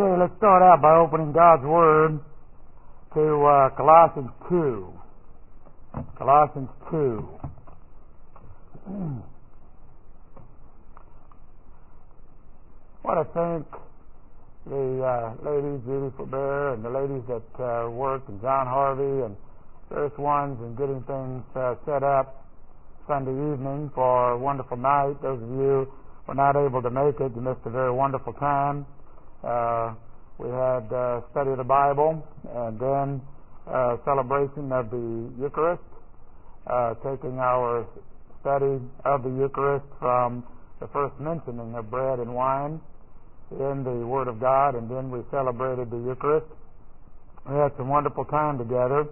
Okay, let's start out by opening God's Word to Colossians 2. Colossians 2. What I think the ladies, Judy Forbear, and the ladies that worked, and John Harvey, and various ones in getting things set up Sunday evening for a wonderful night. Those of you who were not able to make it, you missed a very wonderful time. We had study of the Bible, and then celebration of the Eucharist, taking our study of the Eucharist from the first mentioning of bread and wine in the Word of God, and then we celebrated the Eucharist. We had some wonderful time together.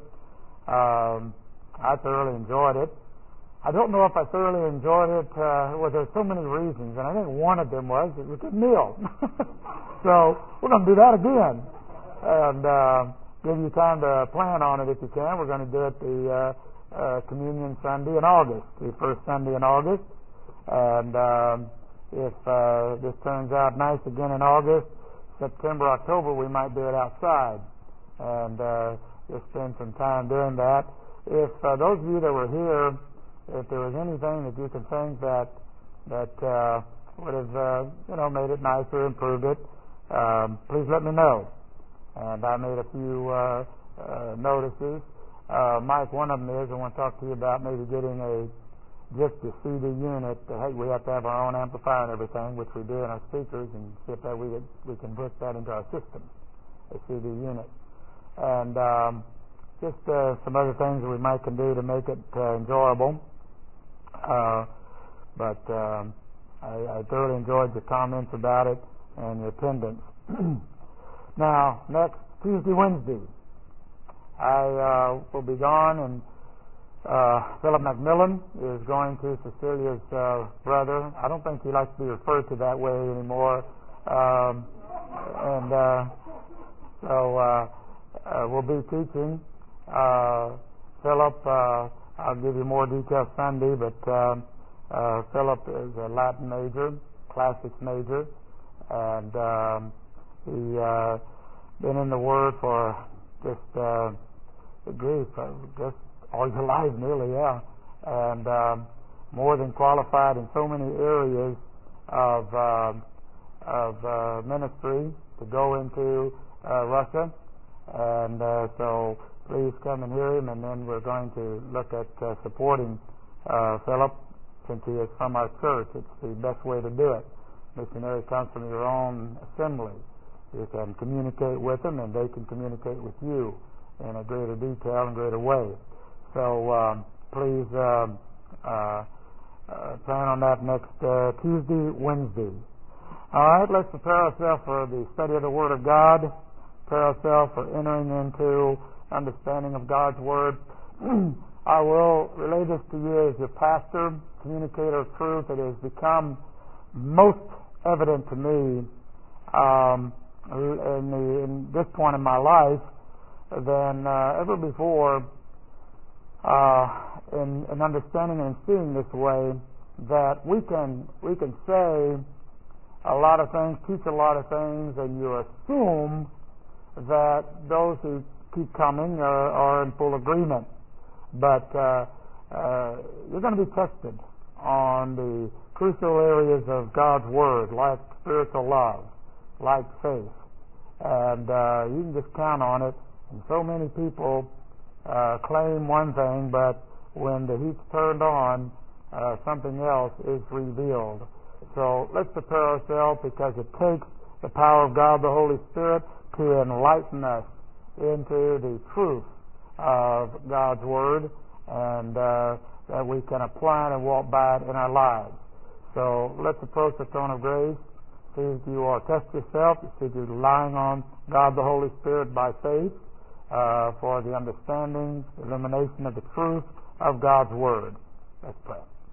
I thoroughly enjoyed it. I don't know if I thoroughly enjoyed it. Well, there's so many reasons, and I think one of them was it was a meal. So we're going to do that again, and give you time to plan on it if you can. We're going to do it the Communion Sunday in August, the first Sunday in August, and if this turns out nice again in August, September, October, we might do it outside, and just spend some time doing that. If those of you that were here, if there was anything that you could think that would have made it nicer, improved it, please let me know. And I made a few notices. Mike, one of them is I want to talk to you about maybe getting just a CD unit. We have to have our own amplifier and everything, which we do in our speakers, and see if we can put that into our system, a CD unit. And just some other things that we might can do to make it enjoyable. But I thoroughly enjoyed your comments about it and your attendance. Now, next Tuesday, Wednesday, I will be gone, and Philip McMillan is going to Cecilia's brother. I don't think he likes to be referred to that way anymore. So we'll be teaching. Philip, I'll give you more details Sunday, but Philip is a Latin major, classics major, and he been in the Word for just all your life, nearly, yeah, and more than qualified in so many areas of ministry to go into Russia, and so please come and hear him, and then we're going to look at supporting Philip, since he is from our church. It's the best way to do it. Missionary comes from your own assembly. You can communicate with them, and they can communicate with you in a greater detail and greater way. So please plan on that next Tuesday, Wednesday. All right, let's prepare ourselves for the study of the Word of God, prepare ourselves for entering into understanding of God's Word. I will relay this to you as your pastor, communicator of truth. It has become most evident to me in this point in my life than ever before in understanding and seeing this way, that we can say a lot of things, teach a lot of things, and you assume that those who keep coming are in full agreement. But you're going to be tested on the crucial areas of God's Word, like spiritual love, like faith. And you can just count on it. And so many people claim one thing, but when the heat's turned on, something else is revealed. So let's prepare ourselves, because it takes the power of God, the Holy Spirit, to enlighten us into the truth of God's Word, and that we can apply it and walk by it in our lives. So let's approach the throne of grace. See if you are, test yourself, see if you're relying on God the Holy Spirit by faith for the understanding, illumination of the truth of God's Word. Let's pray.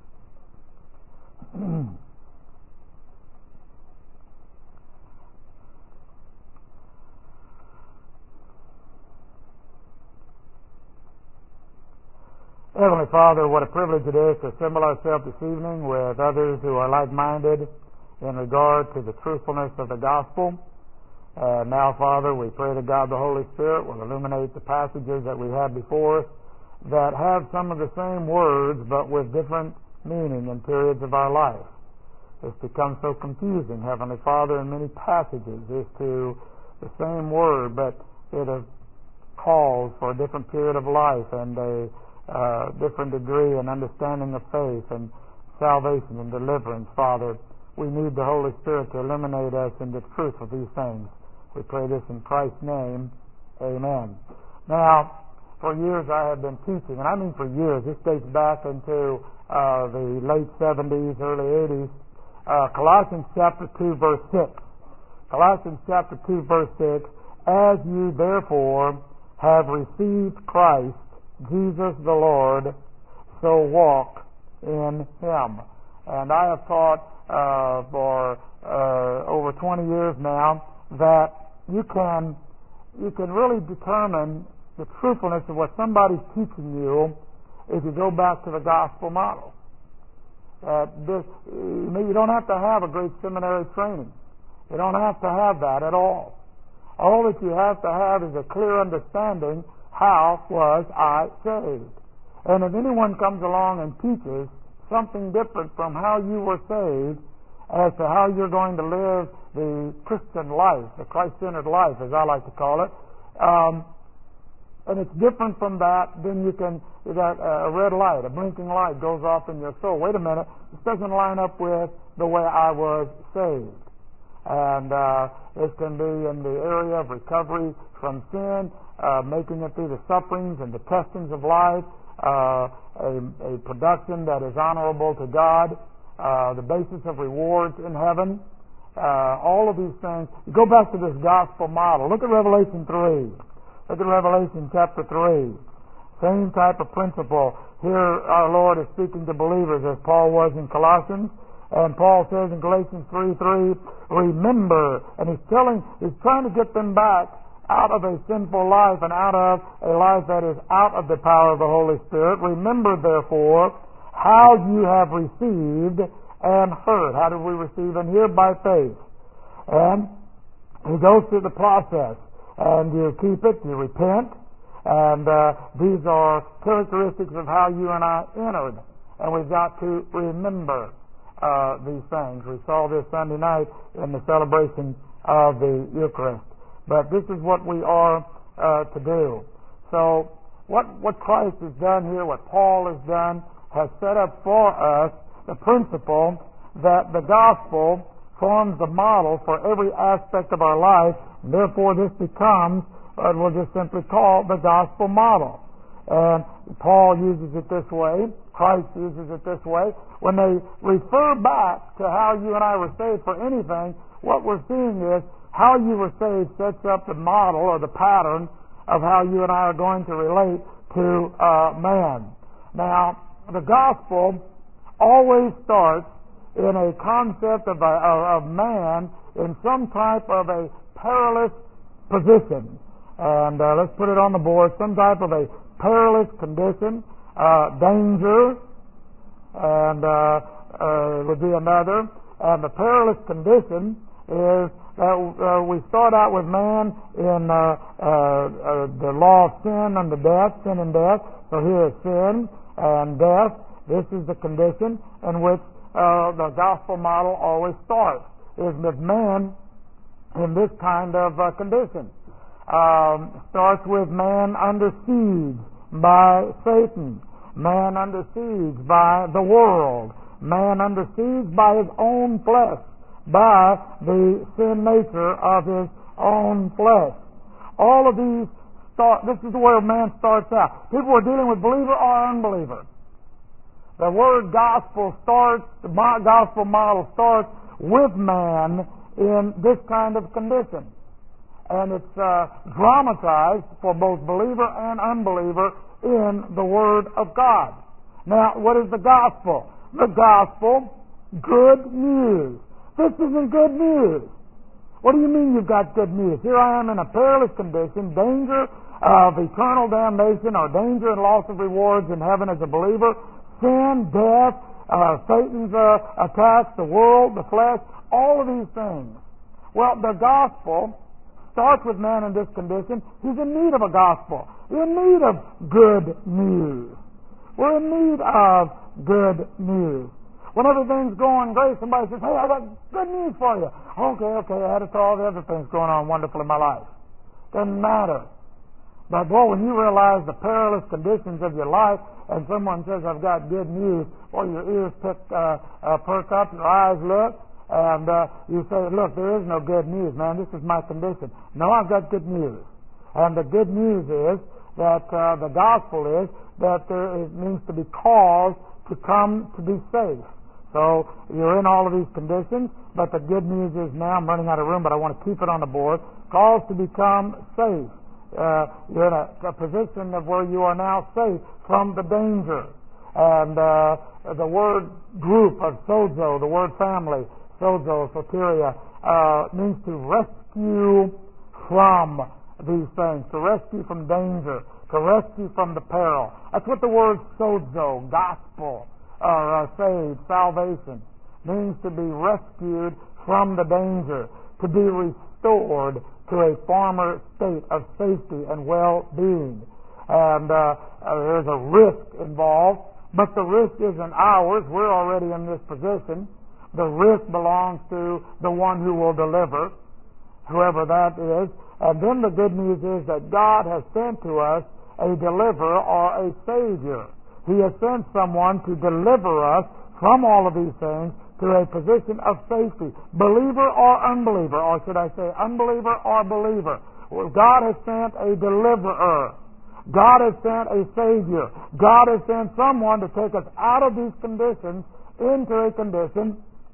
Heavenly Father, what a privilege it is to assemble ourselves this evening with others who are like-minded in regard to the truthfulness of the gospel. Now, Father, we pray that God the Holy Spirit will illuminate the passages that we have before us that have some of the same words but with different meaning in periods of our life. It's become so confusing, Heavenly Father, in many passages as to the same word, but it calls for a different period of life and a different degree and understanding of faith and salvation and deliverance. Father, we need the Holy Spirit to illuminate us in the truth of these things. We pray this in Christ's name. Amen. Now, for years I have been teaching, and I mean for years, this dates back into the late 70s, early 80s, Colossians chapter 2, verse 6. Colossians chapter 2, verse 6, as you therefore have received Christ, Jesus the Lord, so walk in Him. And I have taught for over 20 years now that you can really determine the truthfulness of what somebody's teaching you if you go back to the gospel model. You don't have to have a great seminary training. You don't have to have that at all. All that you have to have is a clear understanding, how was I saved? And if anyone comes along and teaches something different from how you were saved as to how you're going to live the Christian life, the Christ-centered life, as I like to call it, and it's different from that, then a red light, a blinking light goes off in your soul. Wait a minute, this doesn't line up with the way I was saved. And it can be in the area of recovery from sin, making it through the sufferings and the testings of life, a production that is honorable to God, the basis of rewards in heaven, all of these things. You go back to this gospel model. Look at Revelation 3. Look at Revelation chapter 3. Same type of principle. Here our Lord is speaking to believers as Paul was in Colossians. And Paul says in Galatians 3:3, remember, and he's trying to get them back out of a sinful life and out of a life that is out of the power of the Holy Spirit. Remember, therefore, how you have received and heard. How did we receive and hear? By faith. And he goes through the process. And you keep it, you repent, and these are characteristics of how you and I entered. And we've got to remember these things. We saw this Sunday night in the celebration of the Eucharist. But this is what we are to do. So what Christ has done here, what Paul has done, has set up for us the principle that the gospel forms the model for every aspect of our life. Therefore, this becomes what we'll just simply call the gospel model. And Paul uses it this way. Christ uses it this way. When they refer back to how you and I were saved for anything, what we're seeing is how you were saved sets up the model or the pattern of how you and I are going to relate to man. Now, the gospel always starts in a concept of man in some type of a perilous position. And let's put it on the board, some type of a perilous condition, danger, and would be another. And the perilous condition is that we start out with man in the law of sin unto death, sin and death. So here is sin and death. This is the condition in which the gospel model always starts, is with man in this kind of condition. Starts with man under siege by Satan, man under siege by the world, man under siege by his own flesh, by the sin nature of his own flesh. All of these this is where man starts out. People are dealing with believer or unbeliever. The word gospel starts, the gospel model starts with man in this kind of condition. And it's dramatized for both believer and unbeliever in the Word of God. Now, what is the gospel? The gospel, good news. This isn't good news. What do you mean you've got good news? Here I am in a perilous condition, danger of eternal damnation or danger and loss of rewards in heaven as a believer, sin, death, Satan's attacks, the world, the flesh, all of these things. Well, the gospel starts with man in this condition, he's in need of a gospel. We're in need of good news. We're in need of good news. When everything's going great, somebody says, hey, I got good news for you. Okay, add it to all the other things going on wonderful in my life. Doesn't matter. But boy, when you realize the perilous conditions of your life and someone says, I've got good news, or your ears perk up, your eyes look, and you say, look, there is no good news, man. This is my condition. No, I've got good news. And the good news is that the gospel is that it means to be caused to come to be safe. So you're in all of these conditions, but the good news is now, I'm running out of room, but I want to keep it on the board, calls to become safe. You're in a position of where you are now safe from the danger. And the word group of sozo, the word family, sozo, soteria, means to rescue from these things, to rescue from danger, to rescue from the peril. That's what the word sozo, gospel, or saved, salvation, means to be rescued from the danger, to be restored to a former state of safety and well-being. And there's a risk involved, but the risk isn't ours. We're already in this position. The risk belongs to the one who will deliver, whoever that is. And then the good news is that God has sent to us a deliverer or a Savior. He has sent someone to deliver us from all of these things to a position of safety, believer or unbeliever, or should I say unbeliever or believer. Well, God has sent a deliverer. God has sent a Savior. God has sent someone to take us out of these conditions into a condition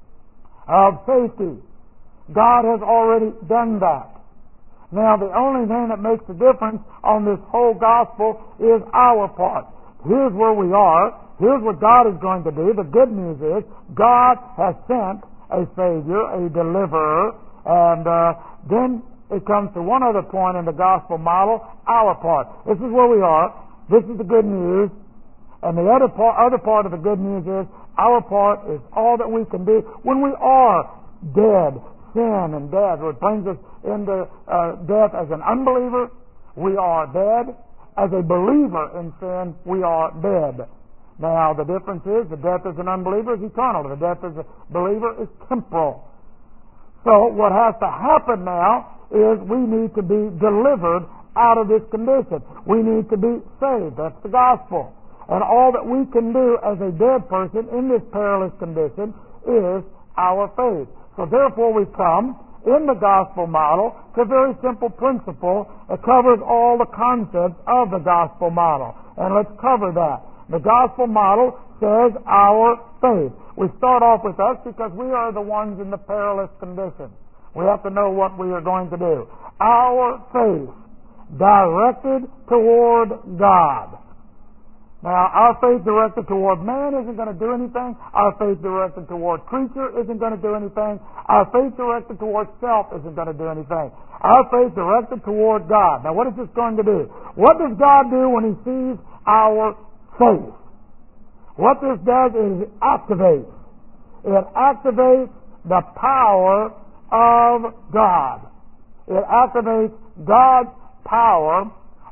of safety. God has already done that. Now, the only thing that makes a difference on this whole gospel is our part. Here's where we are. Here's what God is going to do. The good news is God has sent a Savior, a deliverer, and then it comes to one other point in the gospel model, our part. This is where we are. This is the good news. And the other part of the good news is our part is all that we can do when we are dead, sin and death. It brings us into death as an unbeliever. We are dead. As a believer in sin, we are dead. Now, the difference is the death as an unbeliever is eternal. The death as a believer is temporal. So what has to happen now is we need to be delivered out of this condition. We need to be saved. That's the gospel. And all that we can do as a dead person in this perilous condition is our faith. So therefore we come in the gospel model to a very simple principle that covers all the concepts of the gospel model. And let's cover that. The gospel model says our faith. We start off with us because we are the ones in the perilous condition. We have to know what we are going to do. Our faith directed toward God. Now, our faith directed toward man isn't going to do anything. Our faith directed toward creature isn't going to do anything. Our faith directed toward self isn't going to do anything. Our faith directed toward God. Now, what is this going to do? What does God do when He sees our faith? What this does is it activates. It activates the power of God. It activates God's power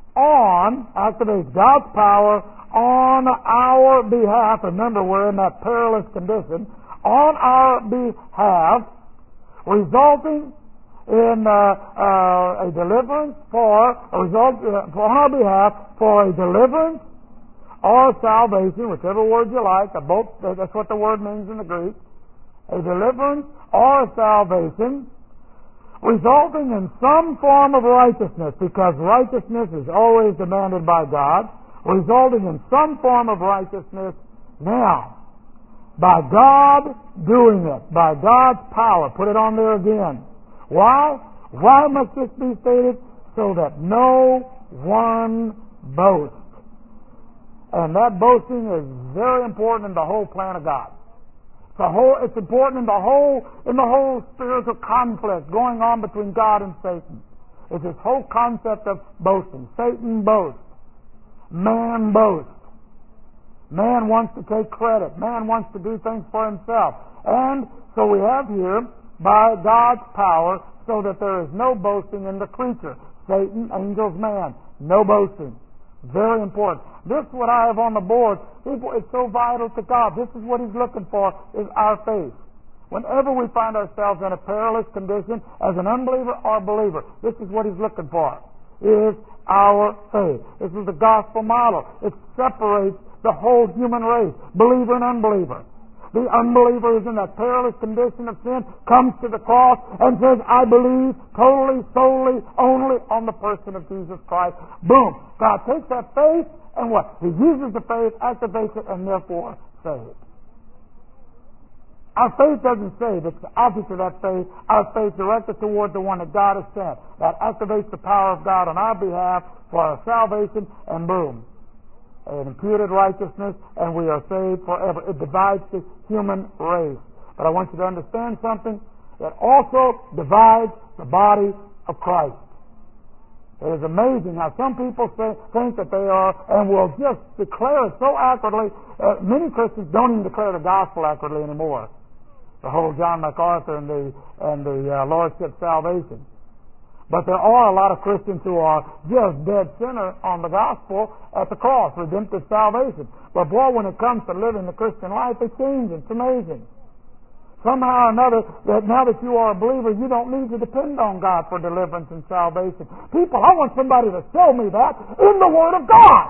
on our behalf. Remember, we're in that perilous condition. On our behalf, resulting in a deliverance on our behalf for a deliverance or salvation, whichever word you like. That's what the word means in the Greek. A deliverance or salvation, resulting in some form of righteousness, because righteousness is always demanded by God. Resulting in some form of righteousness now. By God doing it. By God's power. Put it on there again. Why? Why must this be stated? So that no one boasts. And that boasting is very important in the whole plan of God. It's important in the whole spiritual conflict going on between God and Satan. It's this whole concept of boasting. Satan boasts. Man boasts. Man wants to take credit. Man wants to do things for himself. And so we have here, by God's power, so that there is no boasting in the creature. Satan, angels, man. No boasting. Very important. This is what I have on the board. People, it's so vital to God. This is what He's looking for, is our faith. Whenever we find ourselves in a perilous condition as an unbeliever or believer, this is what He's looking for, is our faith. This is the gospel model. It separates the whole human race, believer and unbeliever. The unbeliever is in that perilous condition of sin, comes to the cross and says, I believe totally, solely, only on the person of Jesus Christ. Boom. God takes that faith and what? He uses the faith, activates it, and therefore saves. Our faith doesn't save. It's the object of that faith. Our faith directed toward the one that God has sent. That activates the power of God on our behalf for our salvation, and boom. An imputed righteousness, and we are saved forever. It divides the human race. But I want you to understand something. It also divides the body of Christ. It is amazing how some people think that they are, and will just declare it so accurately. Many Christians don't even declare the gospel accurately anymore. The whole John MacArthur and the Lordship salvation. But there are a lot of Christians who are just dead center on the gospel at the cross, redemptive salvation. But boy, when it comes to living the Christian life, they change. It's amazing. Somehow or another, that now that you are a believer, you don't need to depend on God for deliverance and salvation. People, I want somebody to show me that in the Word of God.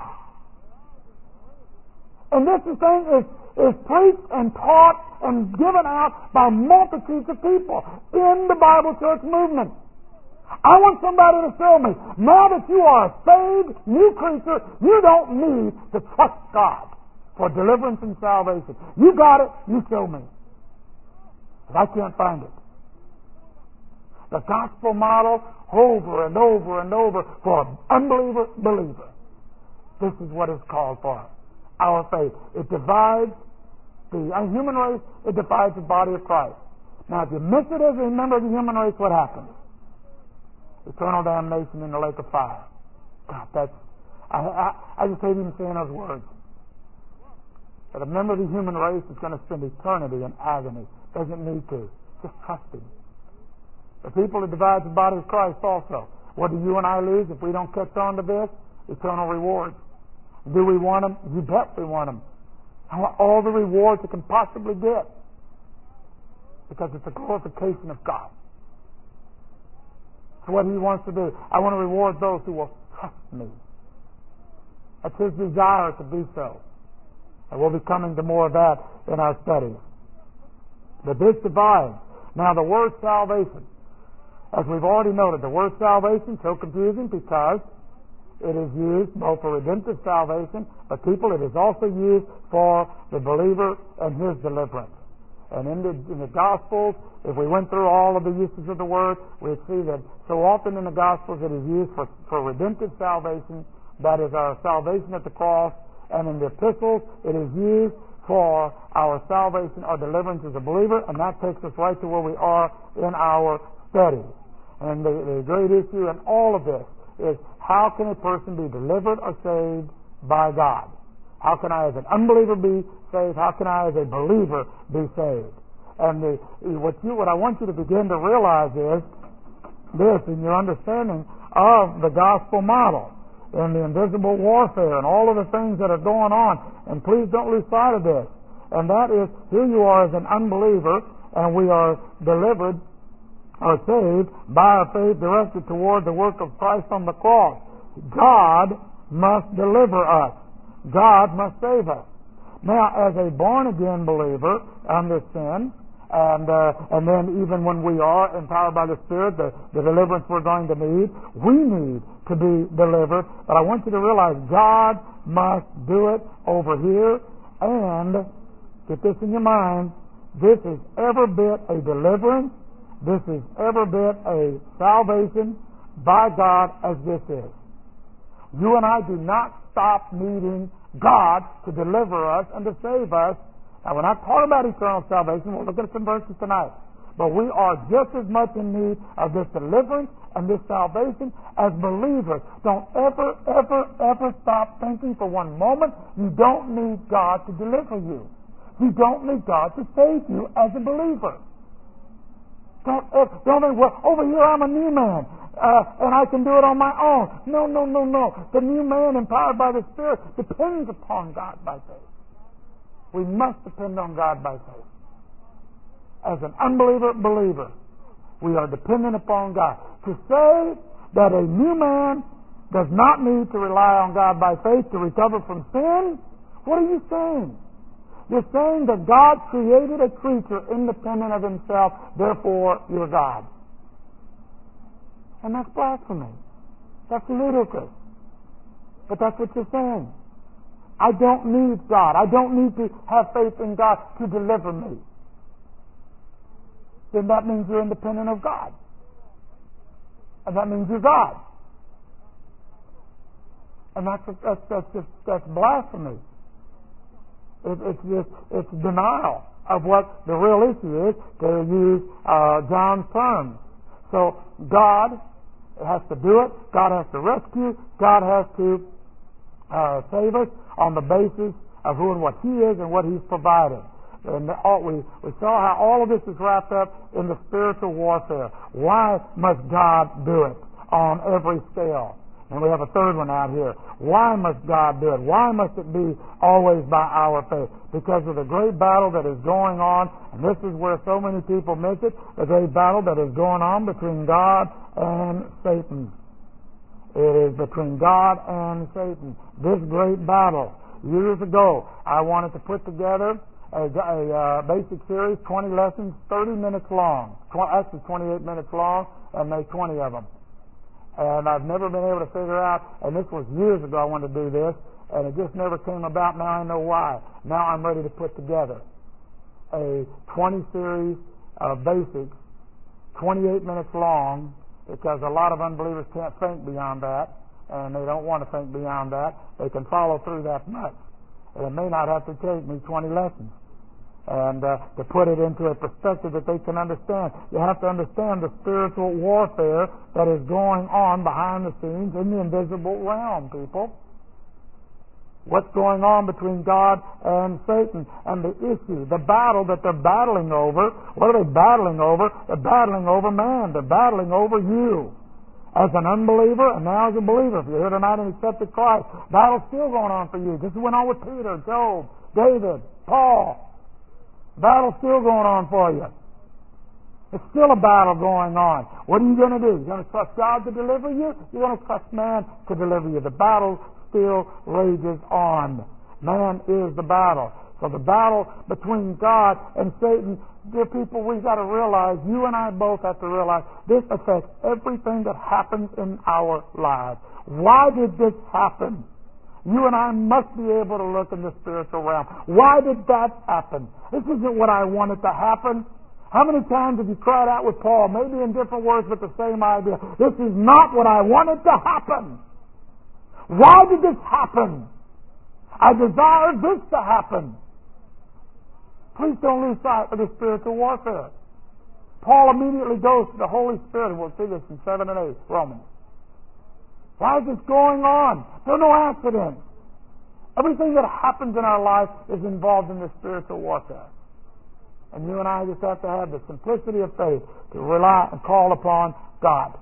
And this thing is preached and taught and given out by multitudes of people in the Bible church movement. I want somebody to show me, now that you are a saved new creature, you don't need to trust God for deliverance and salvation. You got it, you show me. But I can't find it. The gospel model over and over and over for unbeliever, believer. This is what is called for. Our faith. It divides the human race, it divides the body of Christ. Now if you miss it as a member of the human race, what happens? Eternal damnation in the lake of fire. God, I just hate even saying those words. But a member of the human race is going to spend eternity in agony. Doesn't need to. Just trust Him. The people that divide the body of Christ also. What do you and I lose if we don't catch on to this? Eternal rewards. Do we want them? You bet we want them. I want all the rewards it can possibly get. Because it's a glorification of God. It's what He wants to do. I want to reward those who will trust me. That's His desire to do so. And we'll be coming to more of that in our studies. But this divides. Now the word salvation, as we've already noted, the word salvation is so confusing because it is used both for redemptive salvation, but people, it is also used for the believer and his deliverance. And in the Gospels, if we went through all of the uses of the word, we'd see that so often in the Gospels it is used for redemptive salvation, that is our salvation at the cross, and in the epistles it is used for our salvation or deliverance as a believer, and that takes us right to where we are in our study. And the great issue in all of this is, how can a person be delivered or saved by God? How can I as an unbeliever be saved? How can I as a believer be saved? And what I want you to begin to realize is this, in your understanding of the gospel model and the invisible warfare and all of the things that are going on. And please don't lose sight of this. And that is, here you are as an unbeliever, and we are delivered or saved by our faith directed toward the work of Christ on the cross. God must deliver us. God must save us. Now, as a born-again believer under sin, and then even when we are empowered by the Spirit, the deliverance we're going to need, we need to be delivered. But I want you to realize God must do it over here. And get this in your mind, this is every bit a deliverance. This is every bit a salvation by God as this is. You and I do not stop needing God to deliver us and to save us. Now, we're not talking about eternal salvation. We'll look at some verses tonight. But we are just as much in need of this deliverance and this salvation as believers. Don't ever, ever, ever stop thinking for one moment you don't need God to deliver you. You don't need God to save you as a believer. Don't think, well, over here I'm a new man, and I can do it on my own. No. The new man, empowered by the Spirit, depends upon God by faith. We must depend on God by faith. As an unbeliever, believer, we are dependent upon God. To say that a new man does not need to rely on God by faith to recover from sin, what are you saying? You're saying that God created a creature independent of himself, therefore you're God. And that's blasphemy. That's ludicrous. But that's what you're saying. I don't need God. I don't need to have faith in God to deliver me. Then that means you're independent of God. And that means you're God. And that's blasphemy. It's denial of what the real issue is, to use John's terms. So God has to do it. God has to rescue. God has to save us on the basis of who and what He is and what He's provided. And we saw how all of this is wrapped up in the spiritual warfare. Why must God do it on every scale? And we have a third one out here. Why must God do it? Why must it be always by our faith? Because of the great battle that is going on, and this is where so many people miss it, the great battle that is going on between God and Satan. It is between God and Satan. This great battle. Years ago, I wanted to put together a basic series, 20 lessons, 30 minutes long. Actually 28 minutes long, and make 20 of them. And I've never been able to figure out, and this was years ago I wanted to do this, and it just never came about. Now I know why. Now I'm ready to put together a 20 series of basics, 28 minutes long, because a lot of unbelievers can't think beyond that, and they don't want to think beyond that. They can follow through that much. And it may not have to take me 20 lessons. And to put it into a perspective that they can understand. You have to understand the spiritual warfare that is going on behind the scenes in the invisible realm, people. What's going on between God and Satan, and the issue, the battle that they're battling over. What are they battling over? They're battling over man. They're battling over you. As an unbeliever and now as a believer, if you're here tonight and accepted Christ, battle's still going on for you. This went on with Peter, Job, David, Paul. Battle's still going on for you. It's still a battle going on. What are you going to do? You're going to trust God to deliver you? You're going to trust man to deliver you. The battle still rages on. Man is the battle. So the battle between God and Satan, dear people, we've got to realize, you and I both have to realize, this affects everything that happens in our lives. Why did this happen? You and I must be able to look in the spiritual realm. Why did that happen? This isn't what I wanted to happen. How many times have you cried out with Paul, maybe in different words but the same idea? This is not what I wanted to happen. Why did this happen? I desire this to happen. Please don't lose sight of the spiritual warfare. Paul immediately goes to the Holy Spirit, and we'll see this in 7 and 8, Romans. Why is this going on? There are no accidents. Everything that happens in our life is involved in the spiritual warfare. And you and I just have to have the simplicity of faith to rely and call upon God.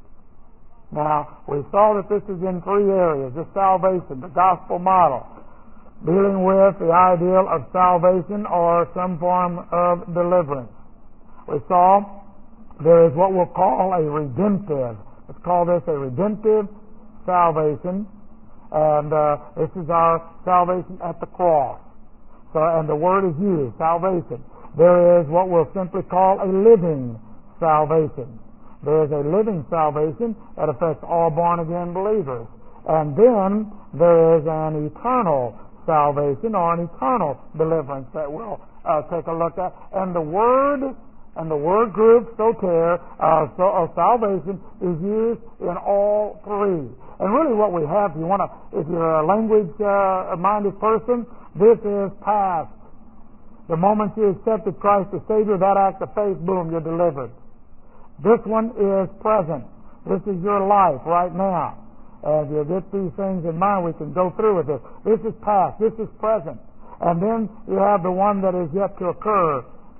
Now, we saw that this is in 3 areas. This salvation, the gospel model, dealing with the ideal of salvation or some form of deliverance. We saw there is what we'll call a redemptive. Let's call this a redemptive salvation, and this is our salvation at the cross. So, and the word is used, salvation. There is what we'll simply call a living salvation. There is a living salvation that affects all born-again believers. And then there is an eternal salvation or an eternal deliverance that we'll take a look at. And the word group, soter, of salvation, is used in all 3. And really what we have, if you're a language-minded person, this is past. The moment you accepted Christ as Savior, that act of faith, boom, you're delivered. This one is present. This is your life right now. And if you get these things in mind, we can go through with it. This is past. This is present. And then you have the one that is yet to occur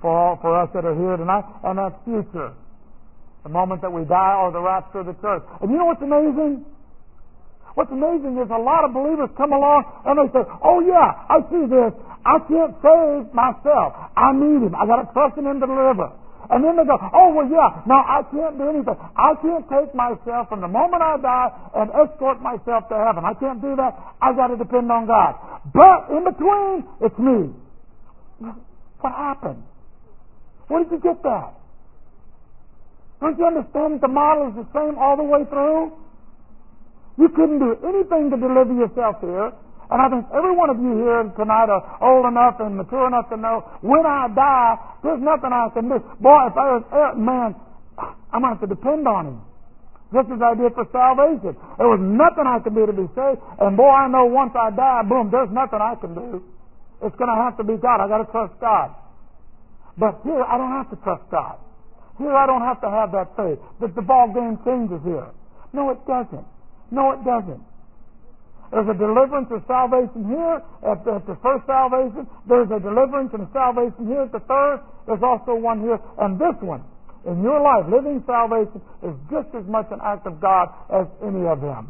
for us that are here tonight, and that's future. The moment that we die or the rapture of the church. And you know what's amazing? What's amazing is a lot of believers come along and they say, oh yeah, I see this. I can't save myself. I need Him. I got to trust in Him to deliver. And then they go, oh well yeah, no, I can't do anything. I can't take myself from the moment I die and escort myself to heaven. I can't do that. I got to depend on God. But in between, it's me. What happened? Where did you get that? Don't you understand that the model is the same all the way through? You couldn't do anything to deliver yourself here. And I think every one of you here tonight are old enough and mature enough to know when I die, there's nothing I can do. Boy, if I was, man, I'm going to have to depend on Him. Just as I did for salvation. There was nothing I could do to be saved. And boy, I know once I die, boom, there's nothing I can do. It's going to have to be God. I got to trust God. But here, I don't have to trust God. Here, I don't have to have that faith. The ball game changes here. No, it doesn't. No, it doesn't. There's a deliverance or salvation here at the first salvation. There's a deliverance and a salvation here at the third. There's also one here. And this one, in your life, living salvation, is just as much an act of God as any of them.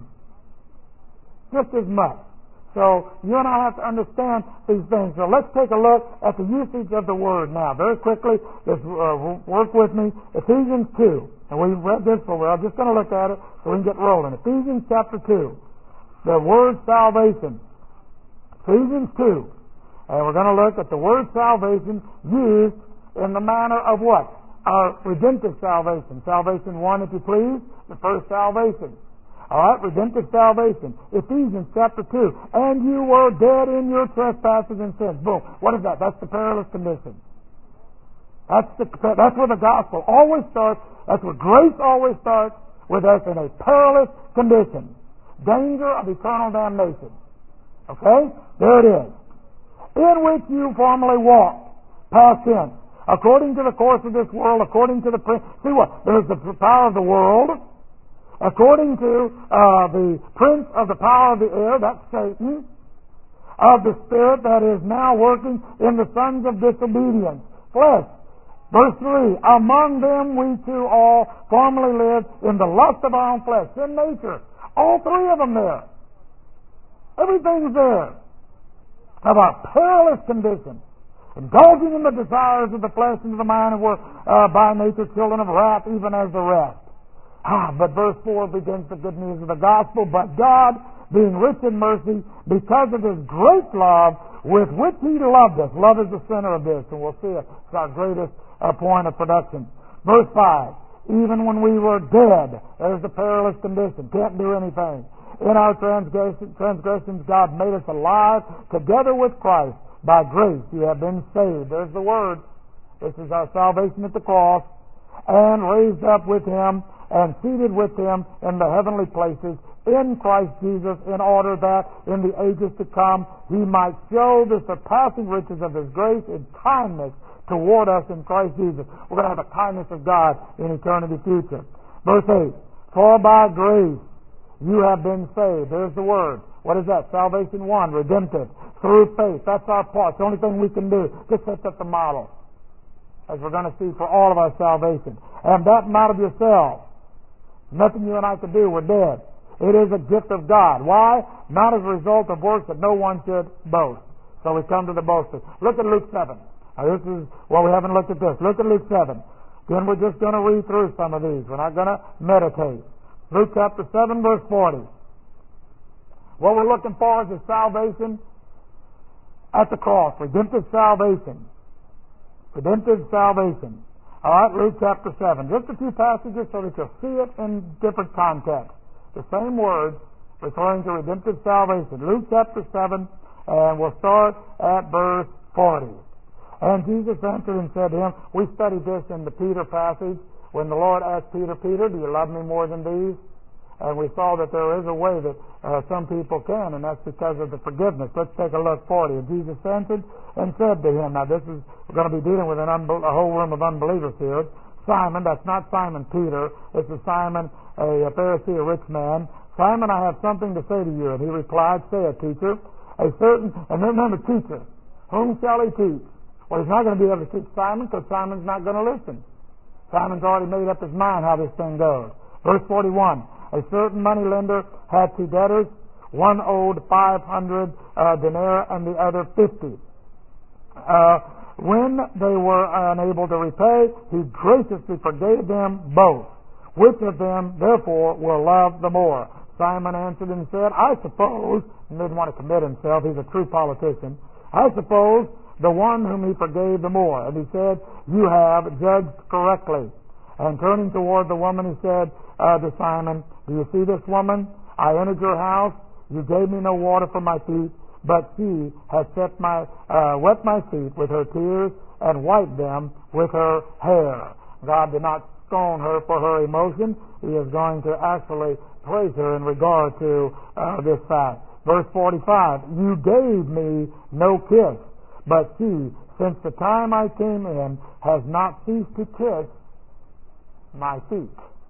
Just as much. So you and I have to understand these things. So let's take a look at the usage of the word now. Very quickly, just work with me. Ephesians 2. And we read this, but we're just going to look at it so we can get rolling. Ephesians chapter 2. The word salvation. Ephesians 2. And we're going to look at the word salvation used in the manner of what? Our redemptive salvation. Salvation 1, if you please. The first salvation. All right, redemptive salvation. Ephesians chapter 2. And you were dead in your trespasses and sins. Boom. What is that? That's the perilous condition. That's where the gospel always starts. That's where grace always starts, with us in a perilous condition. Danger of eternal damnation. Okay? There it is. In which you formerly walked, past tense, according to the course of this world, according to the prince. See what? There's the power of the world. According to the prince of the power of the air, that's Satan, of the spirit that is now working in the sons of disobedience, flesh. Verse 3, among them we too all formerly lived in the lust of our own flesh, sin nature. All three of them there. Everything's there. Of our perilous condition. Indulging in the desires of the flesh and of the mind, and were by nature children of wrath, even as the rest. But verse 4 begins the good news of the gospel. But God, being rich in mercy, because of His great love with which He loved us. Love is the center of this, and we'll see it. It's our greatest point of production. Verse 5. Even when we were dead, there's the perilous condition. Can't do anything. In our transgressions, God made us alive together with Christ. By grace you have been saved. There's the word. This is our salvation at the cross. And raised up with Him and seated with Him in the heavenly places in Christ Jesus, in order that in the ages to come He might show the surpassing riches of His grace and kindness toward us in Christ Jesus. We're going to have the kindness of God in eternity future. Verse 8, for by grace you have been saved. There's the word. What is that? Salvation 1, redemptive. Through faith. That's our part. It's the only thing we can do. Just set up the model, as we're going to see, for all of our salvation. And that not of yourselves. Nothing you and I could do. We're dead. It is a gift of God. Why? Not as a result of works, that no one should boast. So we come to the boasting. Look at Luke 7. Now this is, well, we haven't looked at this. Look at Luke 7. Then we're just going to read through some of these. We're not going to meditate. Luke chapter 7, verse 40. What we're looking for is the salvation at the cross. Redemptive salvation. Redemptive salvation. All right, Luke chapter 7. Just a few passages so that you'll see it in different contexts. The same words referring to redemptive salvation. Luke chapter 7, and we'll start at verse 40. And Jesus answered and said to him, we studied this in the Peter passage, when the Lord asked Peter, Peter, do you love me more than these? And we saw that there is a way that some people can, and that's because of the forgiveness. Let's take a look, 40. And Jesus answered and said to him, now this is, we're going to be dealing with a whole room of unbelievers here. Simon, that's not Simon Peter, this is Simon, a Pharisee, a rich man. Simon, I have something to say to you. And he replied, say it, teacher. A certain, and remember, teacher, whom shall he teach? Well, he's not going to be able to teach Simon because Simon's not going to listen. Simon's already made up his mind how this thing goes. Verse 41, a certain money lender had two debtors. One owed 500 denarii and the other 50. When they were unable to repay, he graciously forgave them both. Which of them, therefore, will love the more? Simon answered and said, I suppose, and didn't want to commit himself, he's a true politician, I suppose the one whom he forgave the more. And he said, you have judged correctly. And turning toward the woman, he said to Simon, do you see this woman? I entered your house, you gave me no water for my feet, but she has wet my feet with her tears and wiped them with her hair. God did not scorn her for her emotion. He is going to actually praise her in regard to this fact. Verse 45, you gave me no kiss, but she, since the time I came in, has not ceased to kiss my feet.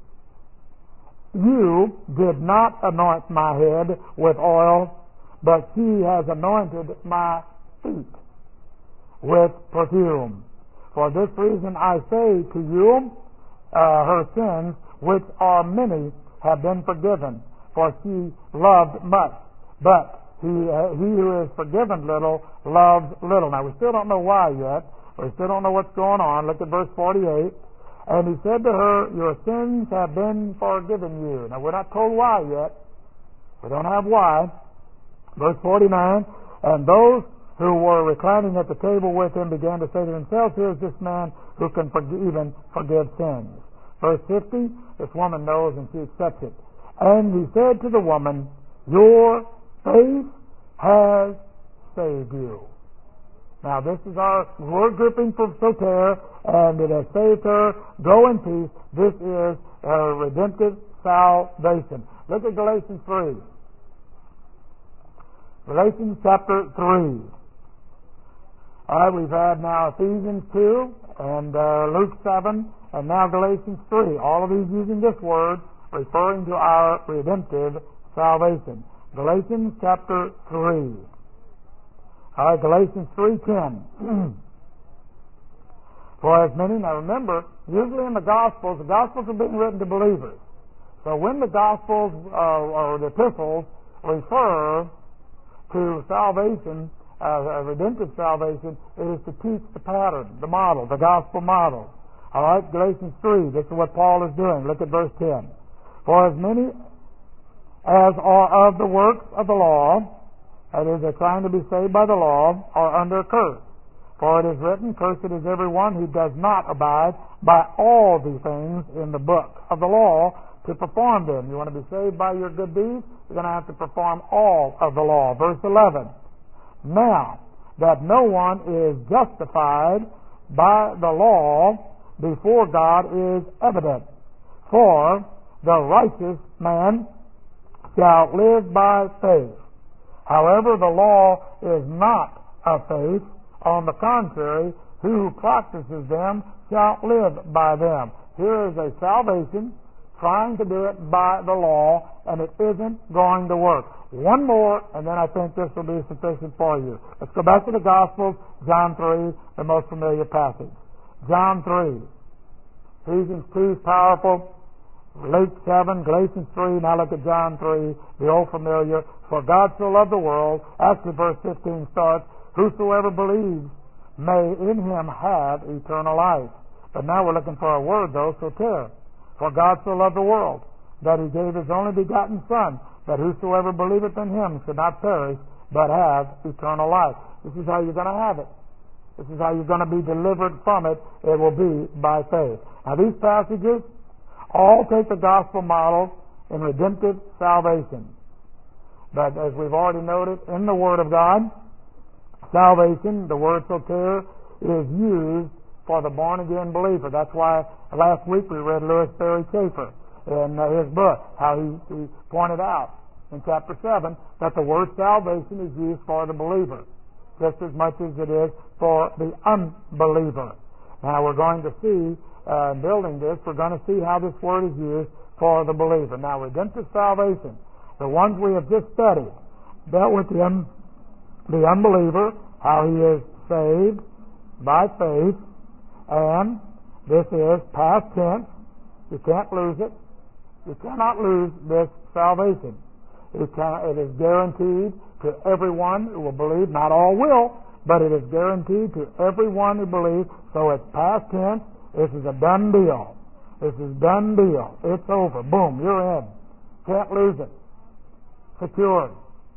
You did not anoint my head with oil, but she has anointed my feet with perfume. For this reason I say to you, her sins, which are many, have been forgiven, for she loved much. But he who is forgiven little loves little. Now, we still don't know why yet. We still don't know what's going on. Look at verse 48. And he said to her, your sins have been forgiven you. Now, we're not told why yet. We don't have why. Verse 49, and those who were reclining at the table with him began to say to themselves, here's this man who can even forgive sins. Verse 50, this woman knows and she accepts it. And he said to the woman, your faith has saved you. Now this is our word grouping from soter, and it has saved her. Go in peace. This is a redemptive salvation. Look at Galatians 3. Galatians chapter 3. All right, we've had now Ephesians 2 and Luke 7 and now Galatians 3. All of these using this word referring to our redemptive salvation. Galatians chapter 3. All right, Galatians 3:10. For as many, now remember, usually in the Gospels are being written to believers. So when the Gospels or the epistles refer to salvation, redemptive salvation, it is to teach the pattern, the model, the gospel model. All right, Galatians 3, this is what Paul is doing. Look at verse 10. For as many as are of the works of the law, that is, they're trying to be saved by the law, are under curse. For it is written, cursed is everyone who does not abide by all the things in the book of the law to perform them. You want to be saved by your good deeds? You're going to have to perform all of the law. Verse 11. Now, that no one is justified by the law before God is evident. For the righteous man shall live by faith. However, the law is not of faith. On the contrary, who practices them shall live by them. Here is a salvation trying to do it by the law, and it isn't going to work. One more, and then I think this will be sufficient for you. Let's go back to the Gospels, John 3, the most familiar passage. John 3. Ephesians 2 is powerful. Luke 7, Galatians 3, now look at John 3, the old familiar. For God so loved the world, actually verse 15 starts, whosoever believes may in him have eternal life. But now we're looking for a word though, soter. For God so loved the world, that he gave his only begotten Son, that whosoever believeth in him should not perish, but have eternal life. This is how you're going to have it. This is how you're going to be delivered from it. It will be by faith. Now these passages all take the gospel model in redemptive salvation. But as we've already noted, in the Word of God, salvation, the word soter, is used for the born-again believer. That's why last week we read Louis Berry Chafer in his book, how he pointed out in chapter 7 that the word salvation is used for the believer just as much as it is for the unbeliever. Now we're going to see, building this, we're going to see how this word is used for the believer. Now redemptive salvation, the ones we have just studied, dealt with the unbeliever, how he is saved, by faith, and this is past tense. You can't lose it. You cannot lose this salvation. It is guaranteed to everyone who will believe. Not all will, but it is guaranteed to everyone who believes. So it's past tense. This is a done deal. This is done deal. It's over. Boom, you're in. Can't lose it. Secured.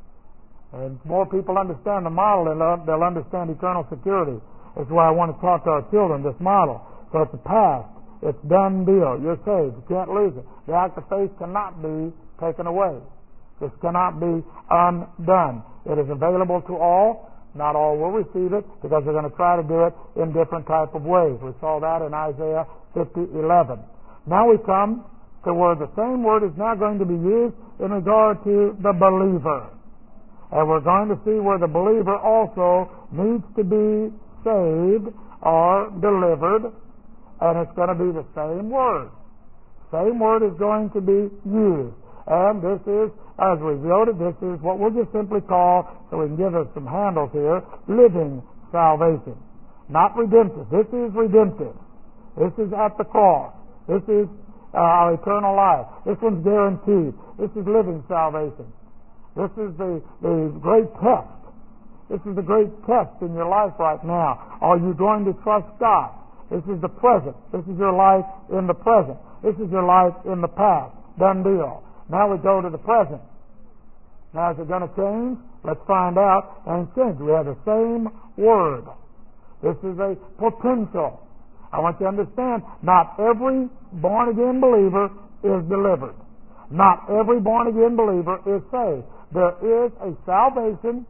And more people understand the model, they'll understand eternal security. That's why I want to talk to our children this model. So it's a past. It's done deal. You're saved. You can't lose it. The act of faith cannot be taken away. This cannot be undone. It is available to all. Not all will receive it because they're going to try to do it in different type of ways. We saw that in Isaiah 50:11. Now we come to where the same word is now going to be used in regard to the believer. And we're going to see where the believer also needs to be saved or delivered. And it's going to be the same word. Same word is going to be used. And this is, as we noted, this is what we'll just simply call, so we can give us some handles here, living salvation. Not redemptive. This is redemptive. This is at the cross. This is our eternal life. This one's guaranteed. This is living salvation. This is the great test. This is the great test in your life right now. Are you going to trust God? This is the present. This is your life in the present. This is your life in the past. Done deal. Now we go to the present. Now is it going to change? Let's find out. And change. We have the same word. This is a potential. I want you to understand, not every born-again believer is delivered. Not every born-again believer is saved. There is a salvation.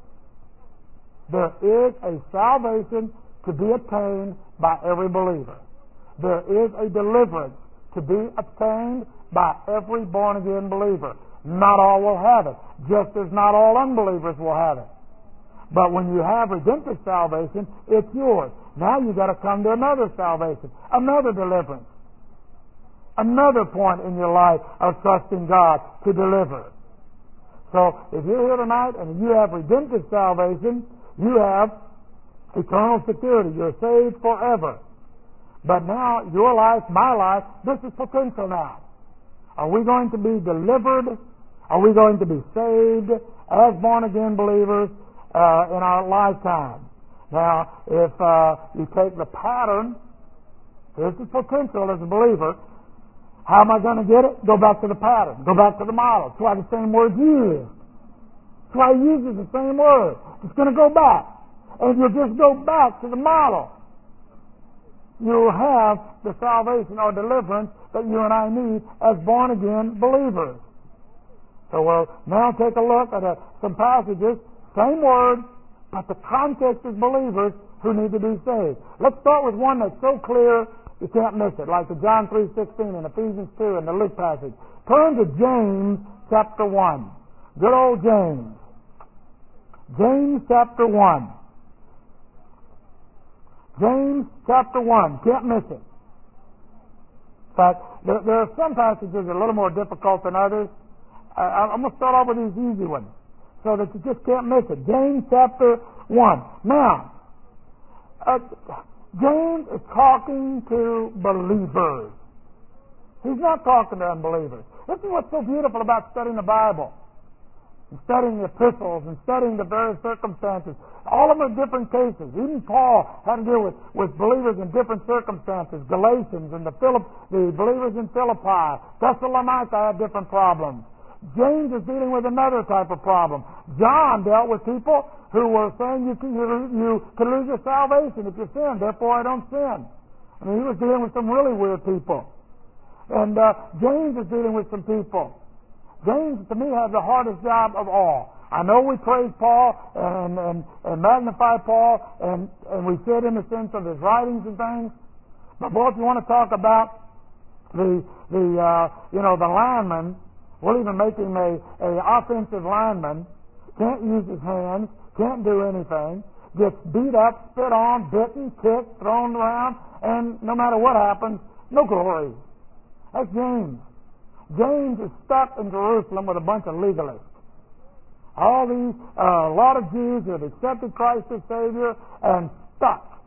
There is a salvation to be attained by every believer. There is a deliverance to be obtained by every born-again believer. Not all will have it, just as not all unbelievers will have it. But when you have redemptive salvation, it's yours. Now you've got to come to another salvation, another deliverance, another point in your life of trusting God to deliver. So if you're here tonight and you have redemptive salvation, you have eternal security. You're saved forever. But now, your life, my life, this is potential now. Are we going to be delivered? Are we going to be saved as born-again believers in our lifetime? Now, if you take the pattern, this is potential as a believer. How am I going to get it? Go back to the pattern. Go back to the model. That's why the same word's used. That's why he uses the same word. It's going to go back. And you'll just go back to the model. You'll have the salvation or deliverance that you and I need as born-again believers. So we'll now take a look at some passages, same word, but the context is believers who need to be saved. Let's start with one that's so clear you can't miss it, like the John 3:16 and Ephesians 2 and the Luke passage. Turn to James chapter 1. Good old James. James chapter 1. James chapter 1. Can't miss it. In fact, there are some passages that are a little more difficult than others. I'm going to start off with these easy ones so that you just can't miss it. James chapter 1. Now, James is talking to believers. He's not talking to unbelievers. This is what's so beautiful about studying the Bible. And studying the epistles and studying the various circumstances. All of them are different cases. Even Paul had to deal with believers in different circumstances. Galatians and the believers in Philippi. Thessalonica had different problems. James is dealing with another type of problem. John dealt with people who were saying you can lose your salvation if you sin, therefore I don't sin. I mean, he was dealing with some really weird people. And James is dealing with some people. James, to me, has the hardest job of all. I know we praise Paul and magnify Paul, and we sit in the sense of his writings and things. But boy, if you want to talk about the lineman, we'll even make him a offensive lineman, can't use his hands, can't do anything, gets beat up, spit on, bitten, kicked, thrown around, and no matter what happens, no glory. That's James. James is stuck in Jerusalem with a bunch of legalists. All these, a lot of Jews who have accepted Christ as Savior and stuck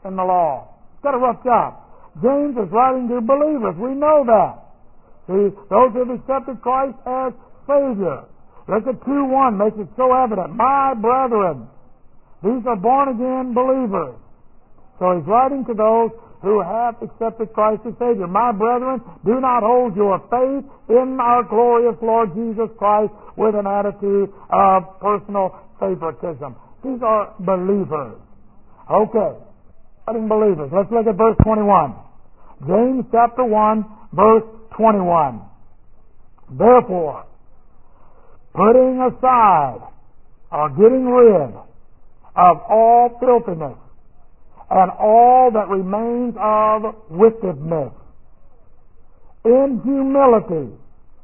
in the law. He's got a rough job. James is writing to believers. We know that. See, those who have accepted Christ as Savior. Look at 2:1, makes it so evident. My brethren, these are born-again believers. So he's writing to those who have accepted Christ as Savior. My brethren, do not hold your faith in our glorious Lord Jesus Christ with an attitude of personal favoritism. These are believers. Okay, believers. Let's look at verse 21. James chapter 1, verse 21. Therefore, putting aside or getting rid of all filthiness and all that remains of wickedness, in humility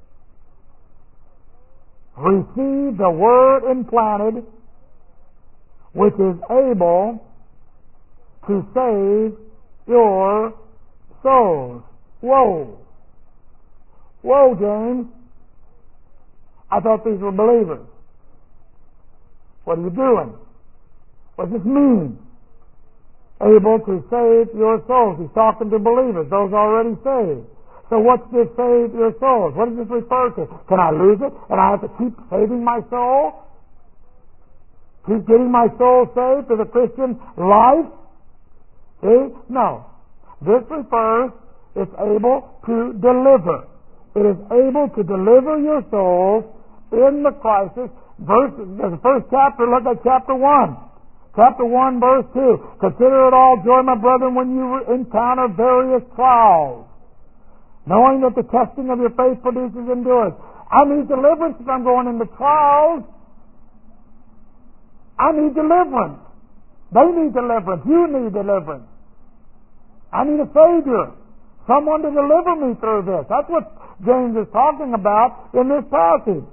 receive the word implanted, which is able to save your souls. Whoa. Whoa, James. I thought these were believers. What are you doing? What does this mean? Able to save your souls. He's talking to believers, those already saved. So what's this save your souls? What does this refer to? Can I lose it? And I have to keep saving my soul? Keep getting my soul saved to the Christian life? See? No. This refers, it's able to deliver. It is able to deliver your souls in the crisis. The first chapter, look at chapter 1. Chapter 1, verse 2. Consider it all joy, my brethren, when you encounter various trials, knowing that the testing of your faith produces endurance. I need deliverance if I'm going into trials. I need deliverance. They need deliverance. You need deliverance. I need a Savior. Someone to deliver me through this. That's what James is talking about in this passage.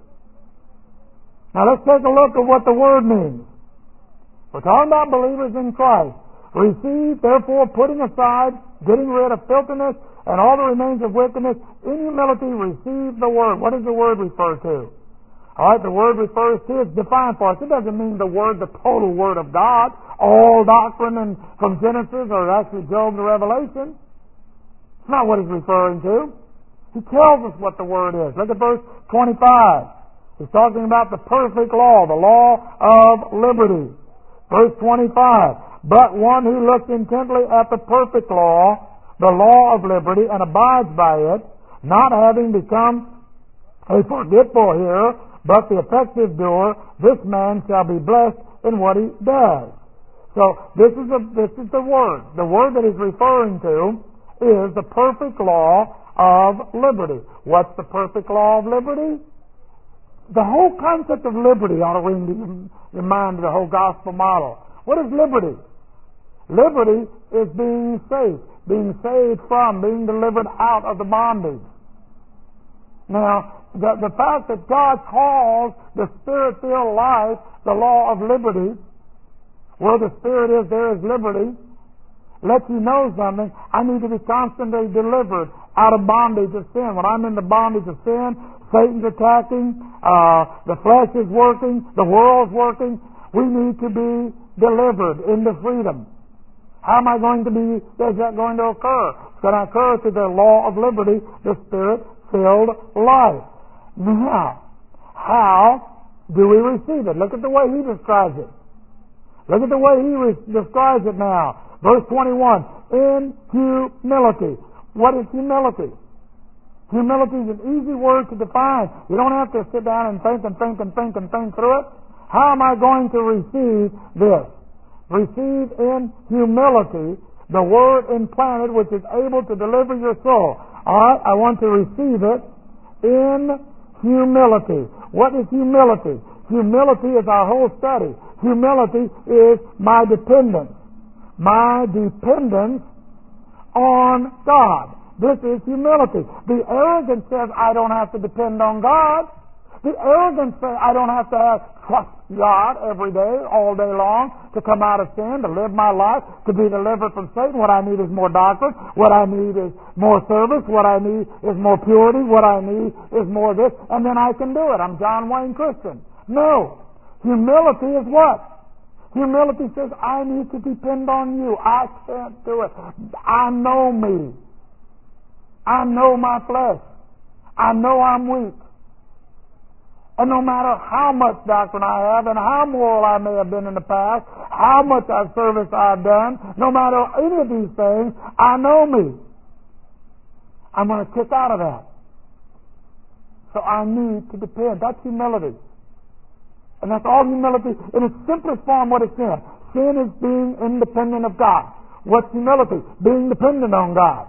Now let's take a look at what the word means. We're talking about believers in Christ. Receive, therefore, putting aside, getting rid of filthiness and all the remains of wickedness, in humility receive the word. What does the word refer to? Alright, the word refers to, it's defined for us. It doesn't mean the word, the total word of God, all doctrine and from Genesis or actually Job to Revelation. It's not what he's referring to. He tells us what the word is. Look at verse 25. He's talking about the perfect law, the law of liberty. Verse 25. But one who looks intently at the perfect law, the law of liberty, and abides by it, not having become a forgetful hearer, but the effective doer, this man shall be blessed in what he does. So this is the word. The word that he's referring to is the perfect law of liberty. What's the perfect law of liberty? The whole concept of liberty ought to ring your mind to the whole gospel model. What is liberty? Liberty is being saved from, being delivered out of the bondage. Now, the fact that God calls the Spirit-filled life the law of liberty, where the Spirit is, there is liberty, lets you know something. I need to be constantly delivered out of bondage of sin. When I'm in the bondage of sin, Satan's attacking, the flesh is working, the world's working, we need to be delivered into freedom. How am I going to be, is that going to occur? It's going to occur through the law of liberty, the Spirit-filled life. Now, how do we receive it? Look at the way he describes it. Look at the way he describes it now. Verse 21, in humility. What is humility? Humility is an easy word to define. You don't have to sit down and think through it. How am I going to receive this? Receive in humility the word implanted which is able to deliver your soul. Alright, I want to receive it in humility. What is humility? Humility is our whole study. Humility is my dependence. My dependence on God. This is humility. The arrogance says I don't have to depend on God. The arrogance says I don't have to trust God every day, all day long, to come out of sin, to live my life, to be delivered from Satan. What I need is more doctrine. What I need is more service. What I need is more purity. What I need is more this. And then I can do it. I'm John Wayne Christian. No. Humility is what? Humility says, I need to depend on you. I can't do it. I know me. I know my flesh. I know I'm weak. And no matter how much doctrine I have and how moral I may have been in the past, how much service I've done, no matter any of these things, I know me. I'm going to kick out of that. So I need to depend. That's humility. And that's all humility in its simplest form. What is sin? Sin is being independent of God. What's humility? Being dependent on God.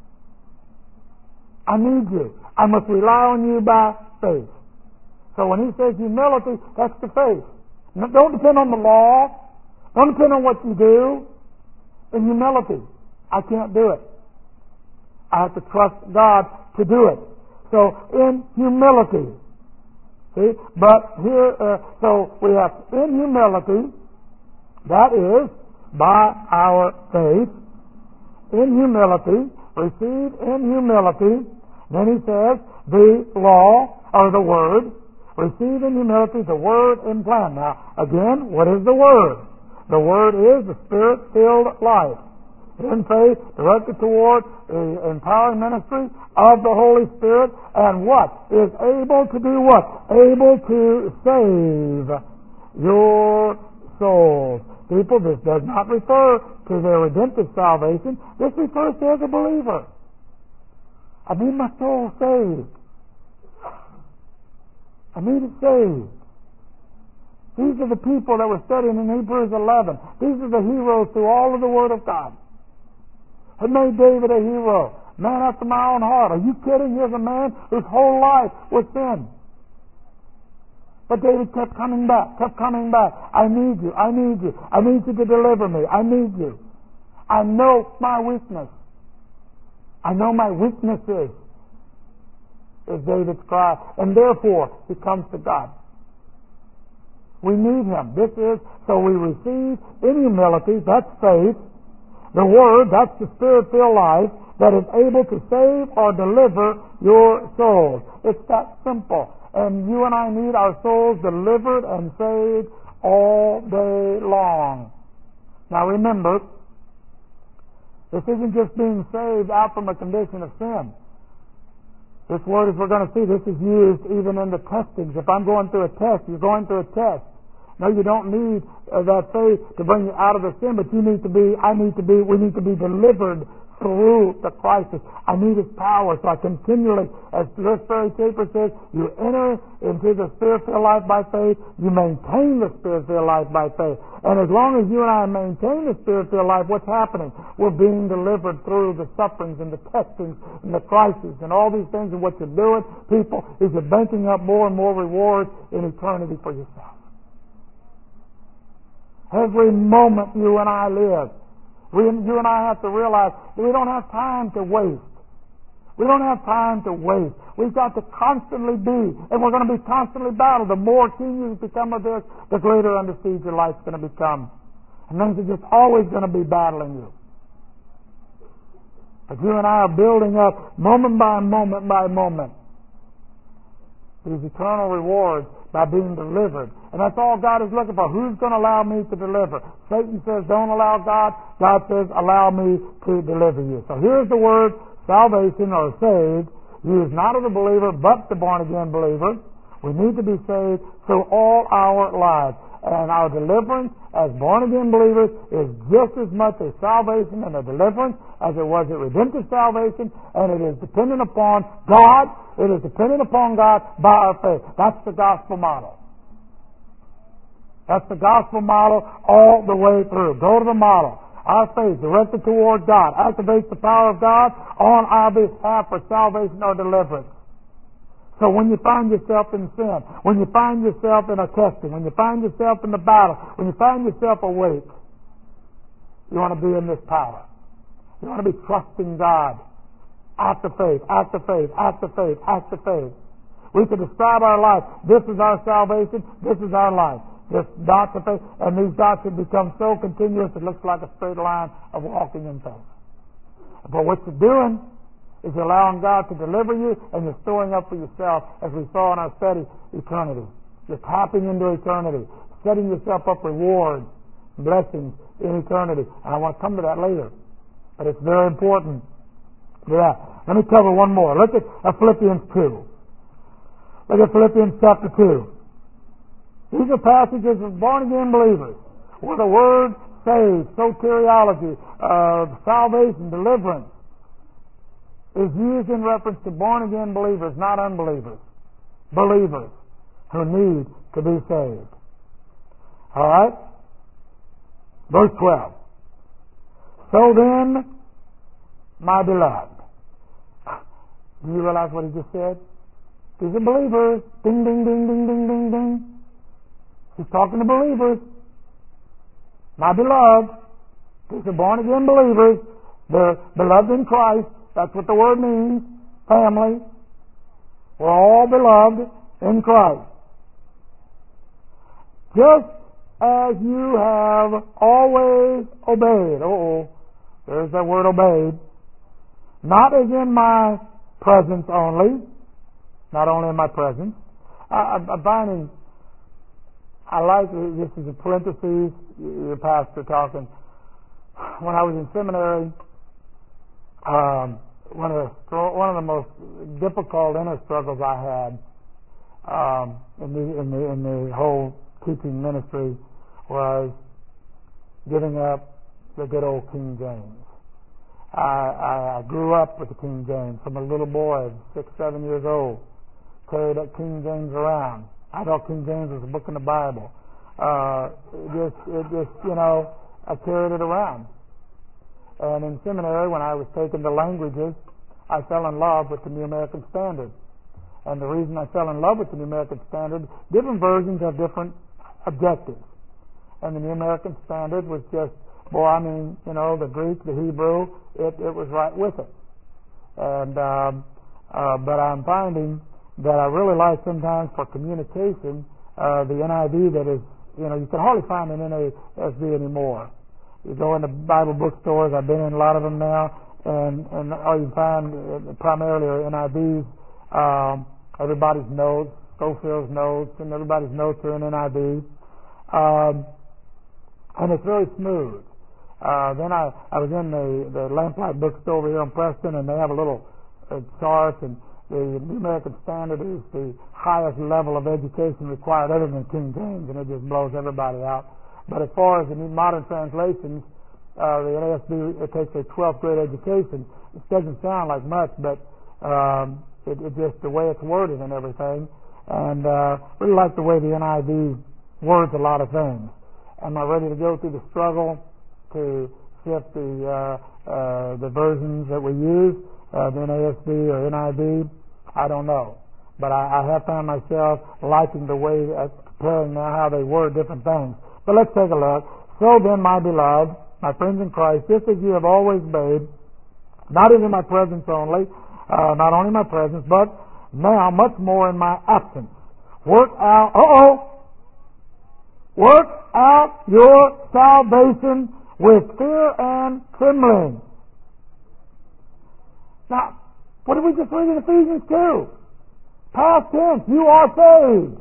I need you. I must rely on you by faith. So when he says humility, that's the faith. Don't depend on the law. Don't depend on what you do. In humility, I can't do it. I have to trust God to do it. So in humility, see, but here, so we have in humility, that is by our faith, in humility, receive in humility. Then he says the law or the word. Receive in humility the Word and plan. Now, again, what is the Word? The Word is the Spirit-filled life. In faith, directed toward the empowering ministry of the Holy Spirit, and what? Is able to do what? Able to save your souls. People, this does not refer to their redemptive salvation. This refers to as a believer. I need my soul saved. I need it saved. These are the people that were studying in Hebrews 11. These are the heroes through all of the Word of God. It made David a hero. Man after my own heart. Are you kidding? Here's a man whose whole life was sin. But David kept coming back, kept coming back. I need you. I need you. I need you to deliver me. I need you. I know my weakness. I know my weaknesses. Is David's cry, and therefore he comes to God. We need Him. This is, so we receive in humility, that's faith. The Word, that's the Spirit-filled life that is able to save or deliver your souls. It's that simple. And you and I need our souls delivered and saved all day long. Now remember, this isn't just being saved out from a condition of sin. This word, as we're going to see, this is used even in the testings. If I'm going through a test, you're going through a test. No, you don't need that faith to bring you out of the sin, but we need to be delivered through the crisis. I need His power, so I continually, as this very paper says, you enter into the Spirit-filled life by faith, you maintain the Spirit-filled life by faith. And as long as you and I maintain the Spirit-filled life, what's happening? We're being delivered through the sufferings and the testings and the crises and all these things. And what you're doing, people, is you're banking up more and more rewards in eternity for yourself. Every moment you and I live, you and I have to realize that we don't have time to waste. We don't have time to waste. We've got to constantly be, and we're going to be constantly battled. The more keen you become of this, the greater under siege your life's going to become. And things are just always going to be battling you. But you and I are building up moment by moment by moment these eternal rewards by being delivered. And that's all God is looking for. Who's going to allow me to deliver? Satan says, don't allow God. God says, allow me to deliver you. So here's the word salvation or saved, used not of the believer, but the born-again believer. We need to be saved through all our lives. And our deliverance as born-again believers is just as much a salvation and a deliverance as it was a redemptive salvation, and it is dependent upon God. It is dependent upon God by our faith. That's the gospel model. That's the gospel model all the way through. Go to the model. Our faith directed toward God activates the power of God on our behalf for salvation or deliverance. So when you find yourself in sin, when you find yourself in a testing, when you find yourself in the battle, when you find yourself awake, you want to be in this power. You want to be trusting God. Act of faith, act of faith, act of faith, act of faith. We could describe our life. This is our salvation. This is our life. This dots of faith, and these dots have become so continuous it looks like a straight line of walking in faith. But what you're doing is you're allowing God to deliver you, and you're storing up for yourself, as we saw in our study, eternity. You're tapping into eternity, setting yourself up rewards blessings in eternity. And I want to come to that later. But it's very important. Yeah. Let me cover one more. Look at Philippians 2. Look at Philippians chapter 2. These are passages of born-again believers where the word saved, soteriology, salvation, deliverance is used in reference to born-again believers, not unbelievers. Believers who need to be saved. All right? Verse 12. So then, my beloved. Do you realize what he just said? These are believers. Ding, ding, ding, ding, ding, ding, ding. He's talking to believers. My beloved. These are born-again believers. They're beloved in Christ. That's what the word means. Family. We're all beloved in Christ. Just as you have always obeyed. There's that word obeyed. Not as in my presence only. Not only in my presence. I'm finding, I like, this is a parenthesis, your pastor talking. When I was in seminary, one of the most difficult inner struggles I had in the whole teaching ministry was giving up the good old King James. I grew up with the King James from a little boy, 6, 7 years old. Carried that King James around. I thought King James was a book in the Bible. It just, I carried it around. And in seminary, when I was taking the languages, I fell in love with the New American Standard. And the reason I fell in love with the New American Standard, different versions have different objectives. And the New American Standard was just, the Greek, the Hebrew, it was right with it. And but I'm finding that I really like sometimes for communication the NIV that is, you can hardly find an NASB anymore. You go into Bible bookstores, I've been in a lot of them now, and all you find primarily are NIVs. Everybody's notes, Schofield's notes, and everybody's notes are in NIV. And it's very smooth. Then I was in the Lamplight bookstore over here in Preston, and they have a little chart, and the New American Standard is the highest level of education required other than King James, and it just blows everybody out. But as far as the modern translations, the NASB, it takes a 12th grade education. It doesn't sound like much, but it just the way it's worded and everything. And really like the way the NIV words a lot of things. Am I ready to go through the struggle to shift the versions that we use, the NASB or NIV? I don't know. But I have found myself liking the way, comparing now how they word different things. But let's take a look. So then, my beloved, my friends in Christ, just as you have always obeyed, not as in my presence only, not only in my presence, but now much more in my absence. Work out your salvation with fear and trembling. Now, what did we just read in Ephesians 2? Past tense, you are saved.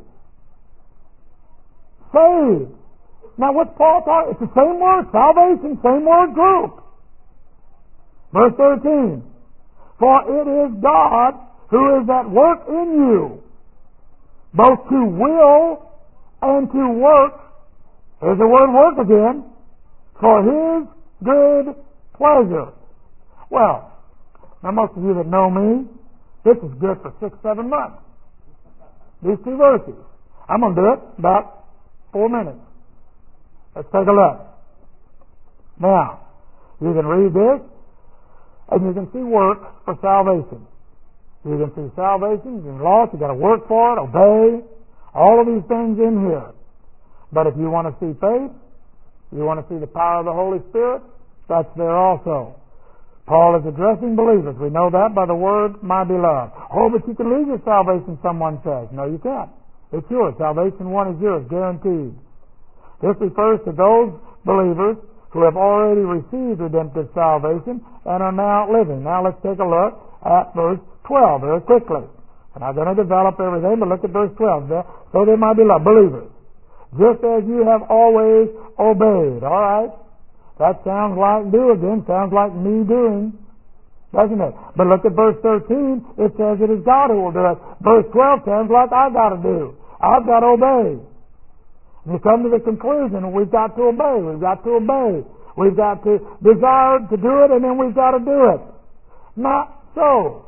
Saved. Now, what's Paul talking? It's the same word, salvation, same word group. Verse 13. For it is God who is at work in you, both to will and to work. Here's the word work again. For His good pleasure. Well, now most of you that know me, this is good for 6-7 months. These 2 verses. I'm going to do it about 4 minutes. Let's take a look. Now, you can read this, and you can see work for salvation. You can see salvation, you can lost, you got to work for it, obey, all of these things in here. But if you want to see faith, you want to see the power of the Holy Spirit, that's there also. Paul is addressing believers. We know that by the word, my beloved. Oh, but you can lose your salvation, someone says. No, you can't. It's yours. Salvation one is yours, guaranteed. This refers to those believers who have already received redemptive salvation and are now living. Now let's take a look at verse 12 very quickly. I'm not going to develop everything, but look at verse 12. So they, my beloved believers, just as you have always obeyed. All right. That sounds like do again. Sounds like me doing. Doesn't it? But look at verse 13. It says it is God who will do it. Verse 12 sounds like I got to do. I've got to obey. You come to the conclusion, we've got to obey. We've got to obey. We've got to desire to do it, and then we've got to do it. Not so.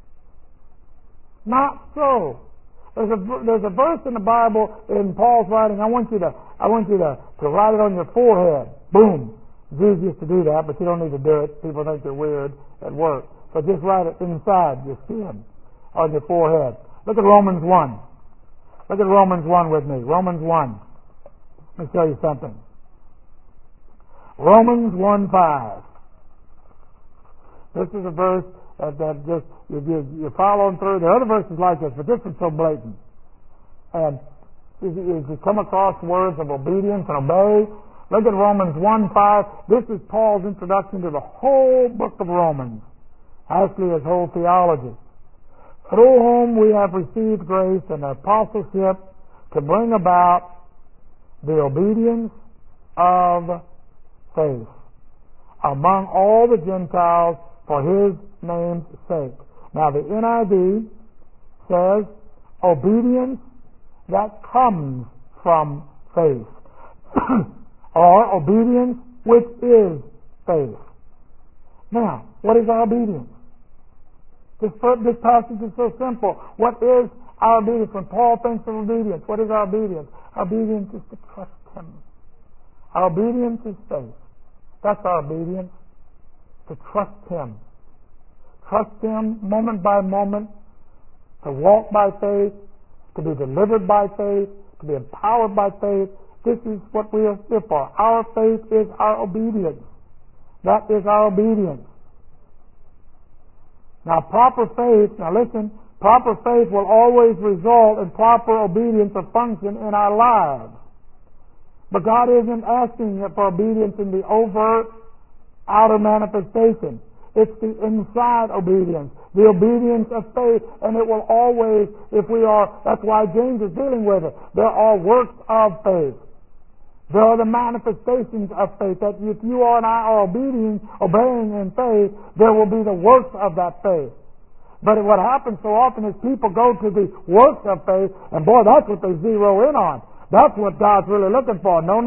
Not so. There's a verse in the Bible in Paul's writing. I want you to write it on your forehead. Boom. It's easiest to do that, but you don't need to do it. People think you're weird at work. So just write it inside your skin, on your forehead. Look at Romans 1. Look at Romans 1 with me. Romans 1. Let me show you something. Romans 1:5. This is a verse that just you're following through. There are other verses like this, but this is so blatant. And if you come across words of obedience and obey, look at Romans 1:5. This is Paul's introduction to the whole book of Romans, actually his whole theology. Through whom we have received grace and apostleship to bring about the obedience of faith among all the Gentiles for His name's sake. Now the NIV says obedience that comes from faith or obedience which is faith. Now, what is our obedience? This passage is so simple. What is our obedience? When Paul thinks of obedience, what is our obedience? Our obedience is to trust Him. Our obedience is faith. That's our obedience. To trust Him. Trust Him moment by moment. To walk by faith. To be delivered by faith. To be empowered by faith. This is what we are here for. Our faith is our obedience. That is our obedience. Now proper faith, proper faith will always result in proper obedience or function in our lives. But God isn't asking for obedience in the overt, outer manifestation. It's the inside obedience, the obedience of faith, and it will always, that's why James is dealing with it. There are works of faith. There are the manifestations of faith, that if you and I are obeying in faith, there will be the works of that faith. But what happens so often is people go to the works of faith, and boy, that's what they zero in on. That's what God's really looking for. No.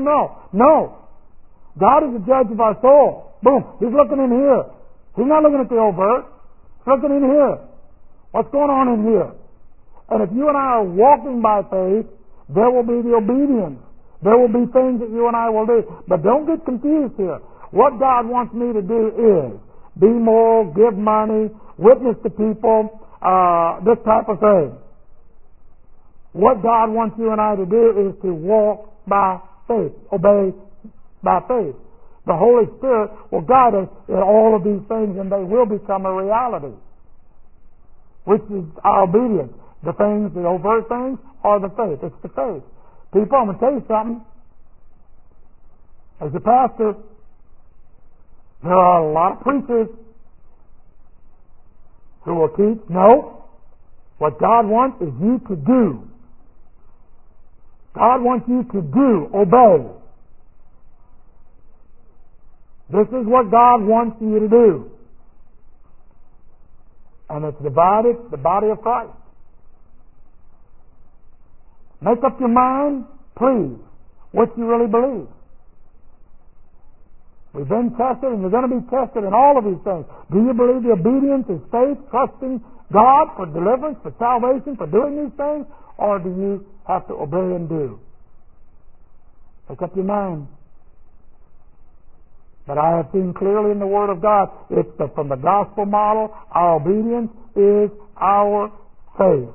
God is the judge of our soul. Boom. He's looking in here. He's not looking at the overt. He's looking in here. What's going on in here? And if you and I are walking by faith, there will be the obedience. There will be things that you and I will do. But don't get confused here. What God wants me to do is be moral, give money, witness to people, this type of thing. What God wants you and I to do is to walk by faith, obey by faith. The Holy Spirit will guide us in all of these things, and they will become a reality, which is our obedience. The things, the overt things, are the faith. It's the faith. People, I'm going to tell you something. As a pastor, there are a lot of preachers who will teach, no, what God wants is you to do. God wants you to do, obey. This is what God wants you to do. And it's divided the body of Christ. Make up your mind, please, what you really believe. We've been tested, and you're going to be tested in all of these things. Do you believe the obedience is faith, trusting God for deliverance, for salvation, for doing these things? Or do you have to obey and do? Make up your mind. But I have seen clearly in the Word of God, from the gospel model, our obedience is our faith.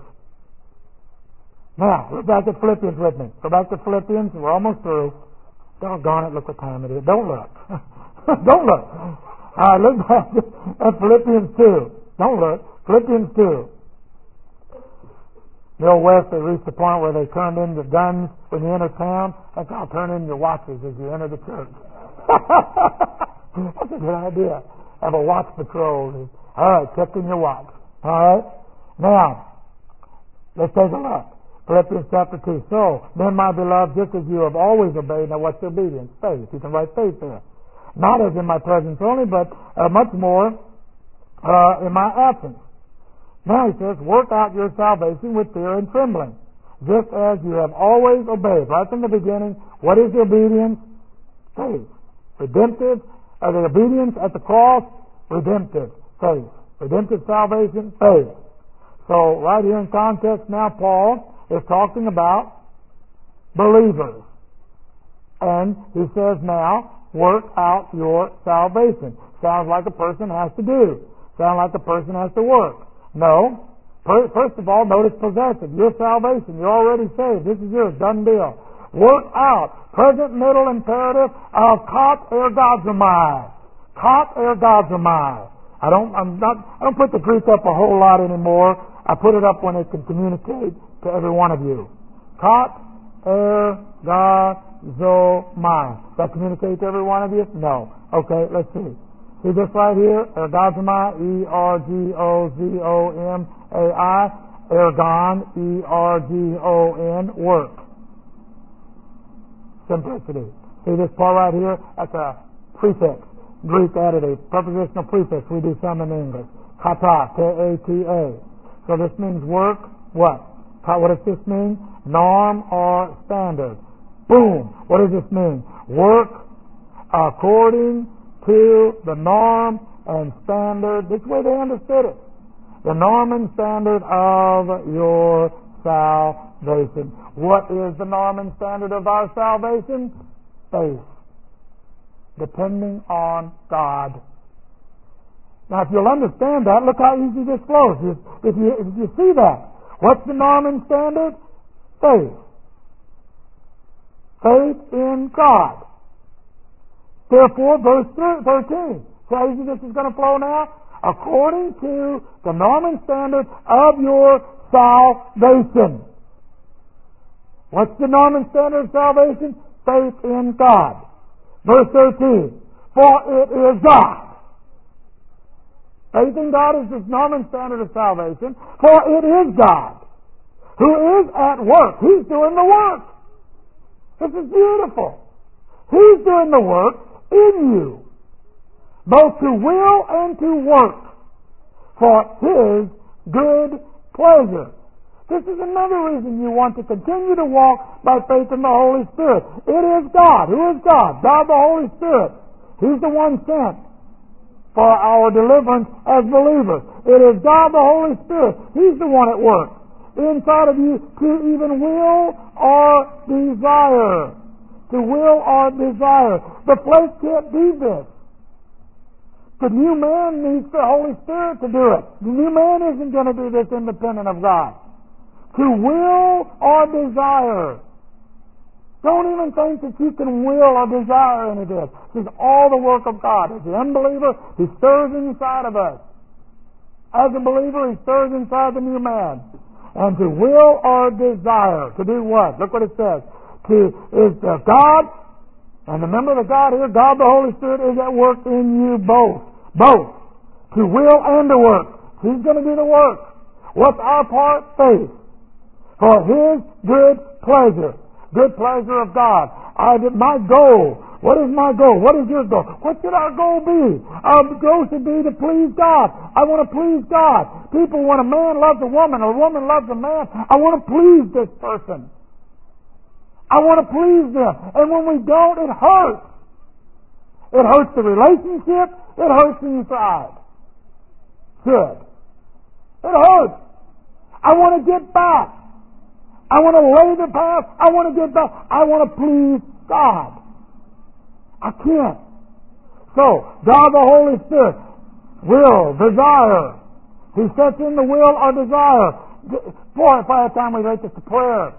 Now, look back at Philippians with me. Go back to Philippians. We're almost through. Doggone it, look what time it is. Don't look. Don't look. All right, look back at Philippians 2. Don't look. Philippians 2. The old West, they reached the point where they turned in your guns when you enter town. That's how turn in your watches as you enter the church. That's a good idea. Have a watch patrol. All right, check in your watch. All right? Now, let's take a look. Philippians chapter 2. So, then my beloved, just as you have always obeyed, now what's obedience? Faith. You can write faith there. Not as in my presence only, but much more in my absence. Now he says, work out your salvation with fear and trembling, just as you have always obeyed. Right from the beginning, what is the obedience? Faith. Redemptive, the obedience at the cross, redemptive, faith. Redemptive salvation, faith. So, right here in context now, Paul is talking about believers. And he says now, work out your salvation. Sounds like a person has to do. Sounds like a person has to work. No. First of all, notice possessive. Your salvation. You're already saved. This is yours. Done deal. Work out. Present middle imperative of kat ergazomai. Kat ergazomai. I don't put the Greek up a whole lot anymore. I put it up when it can communicate to every one of you. Kat ergazomai. Does that communicate to every one of you? No. Okay, let's see. See this right here? Ergazomai, E-R-G-O-Z-O-M-A-I. Ergon, E-R-G-O-N, work. Simplicity. See this part right here? That's a prefix. Greek added a prepositional prefix. We do some in English. Kata, K-A-T-A. So this means work, what? What does this mean? Norm or standard. Boom. What does this mean? Work according to the norm and standard. This is the way they understood it. The norm and standard of your salvation. What is the norm and standard of our salvation? Faith. Depending on God. Now, if you'll understand that, look how easy this flows. If you see that, what's the norm and standard? Faith. Faith in God. Therefore, verse 13. See how easy this is going to flow now? According to the norm and standard of your salvation. What's the norm and standard of salvation? Faith in God. Verse 13. For it is God. Faith in God is the norm and standard of salvation. For it is God who is at work. He's doing the work. This is beautiful. He's doing the work in you, both to will and to work for His good pleasure. This is another reason you want to continue to walk by faith in the Holy Spirit. It is God. Who is God? God the Holy Spirit. He's the one sent for our deliverance as believers. It is God the Holy Spirit. He's the one at work inside of you to even will or desire. To will or desire. The flesh can't do this. The new man needs the Holy Spirit to do it. The new man isn't going to do this independent of God. To will or desire. Don't even think that you can will or desire any of this. This is all the work of God. As the unbeliever, He stirs inside of us. As a believer, He stirs inside the new man. And to will or desire. To do what? Look what it says. Is God, and remember the God here, God the Holy Spirit is at work in you both. Both. To will and to work. He's going to do the work. What's our part? Faith. For His good pleasure. Good pleasure of God. My goal. What is my goal? What is your goal? What should our goal be? Our goal should be to please God. I want to please God. People, when a man loves a woman or a woman loves a man, I want to please this person. I want to please them. And when we don't, it hurts. It hurts the relationship. It hurts inside. Good. It hurts. I want to get back. I want to lay the past. I want to get back. I want to please God. I can't. So, God the Holy Spirit, will, desire. He sets in the will or desire. Boy, if I had time, we'd make this a prayer.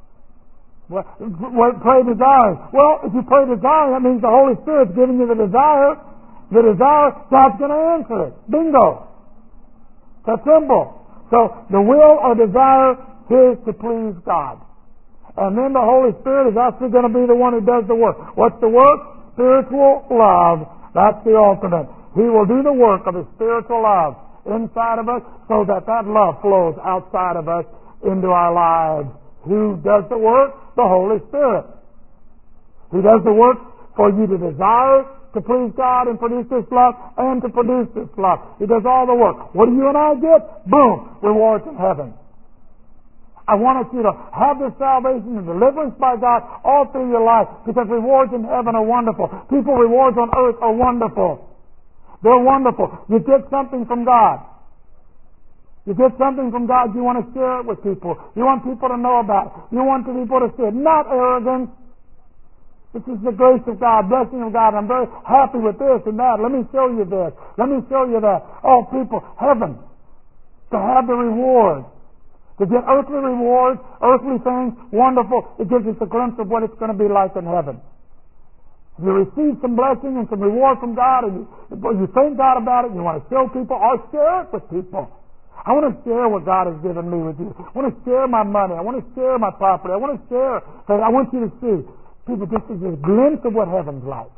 Pray desire. Well, if you pray desire, that means the Holy Spirit's giving you the desire. The desire, God's going to answer it. Bingo. That's simple. So, the will or desire is to please God. And then the Holy Spirit is actually going to be the one who does the work. What's the work? Spiritual love. That's the ultimate. He will do the work of His spiritual love inside of us so that that love flows outside of us into our lives Who does the work? The Holy Spirit. He does the work for you to desire to please God and produce this love and to produce this love. He does all the work. What do you and I get? Boom! Rewards in heaven. I wanted you to have this salvation and deliverance by God all through your life, because rewards in heaven are wonderful. People's rewards on earth are wonderful. They're wonderful. You get something from God. You get something from God, you want to share it with people. You want people to know about it. You want people to see it. Not arrogance. This is the grace of God, blessing of God. I'm very happy with this and that. Let me show you this. Let me show you that. Oh, people, heaven. To have the reward. To get earthly rewards, earthly things, wonderful. It gives us a glimpse of what it's going to be like in heaven. You receive some blessing and some reward from God, and you thank God about it, and you want to show people, or share it with people. I want to share what God has given me with you. I want to share my money. I want to share my property. I want to share. I want you to see. People, this is a glimpse of what heaven's like.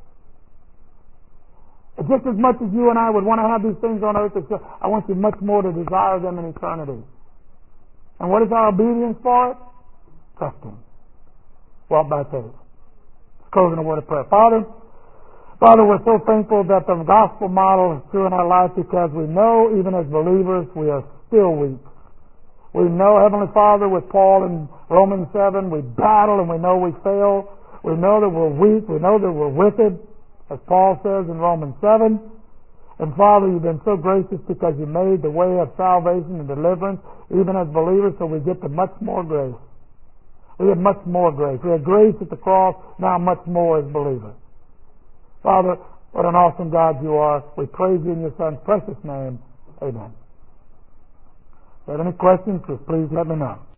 Just as much as you and I would want to have these things on earth, I want you much more to desire them in eternity. And what is our obedience for it? Trust Him. Walk by faith. Let's close in a word of prayer. Father, we're so thankful that the gospel model is true in our life, because we know, even as believers, we are still weak. We know, Heavenly Father, with Paul in Romans 7, we battle and we know we fail. We know that we're weak. We know that we're wicked, as Paul says in Romans 7. And Father, you've been so gracious, because you made the way of salvation and deliverance, even as believers, so we get to much more grace. We have much more grace. We had grace at the cross, now much more as believers. Father, what an awesome God you are. We praise you in your Son's precious name. Amen. If you have any questions, just please let me know.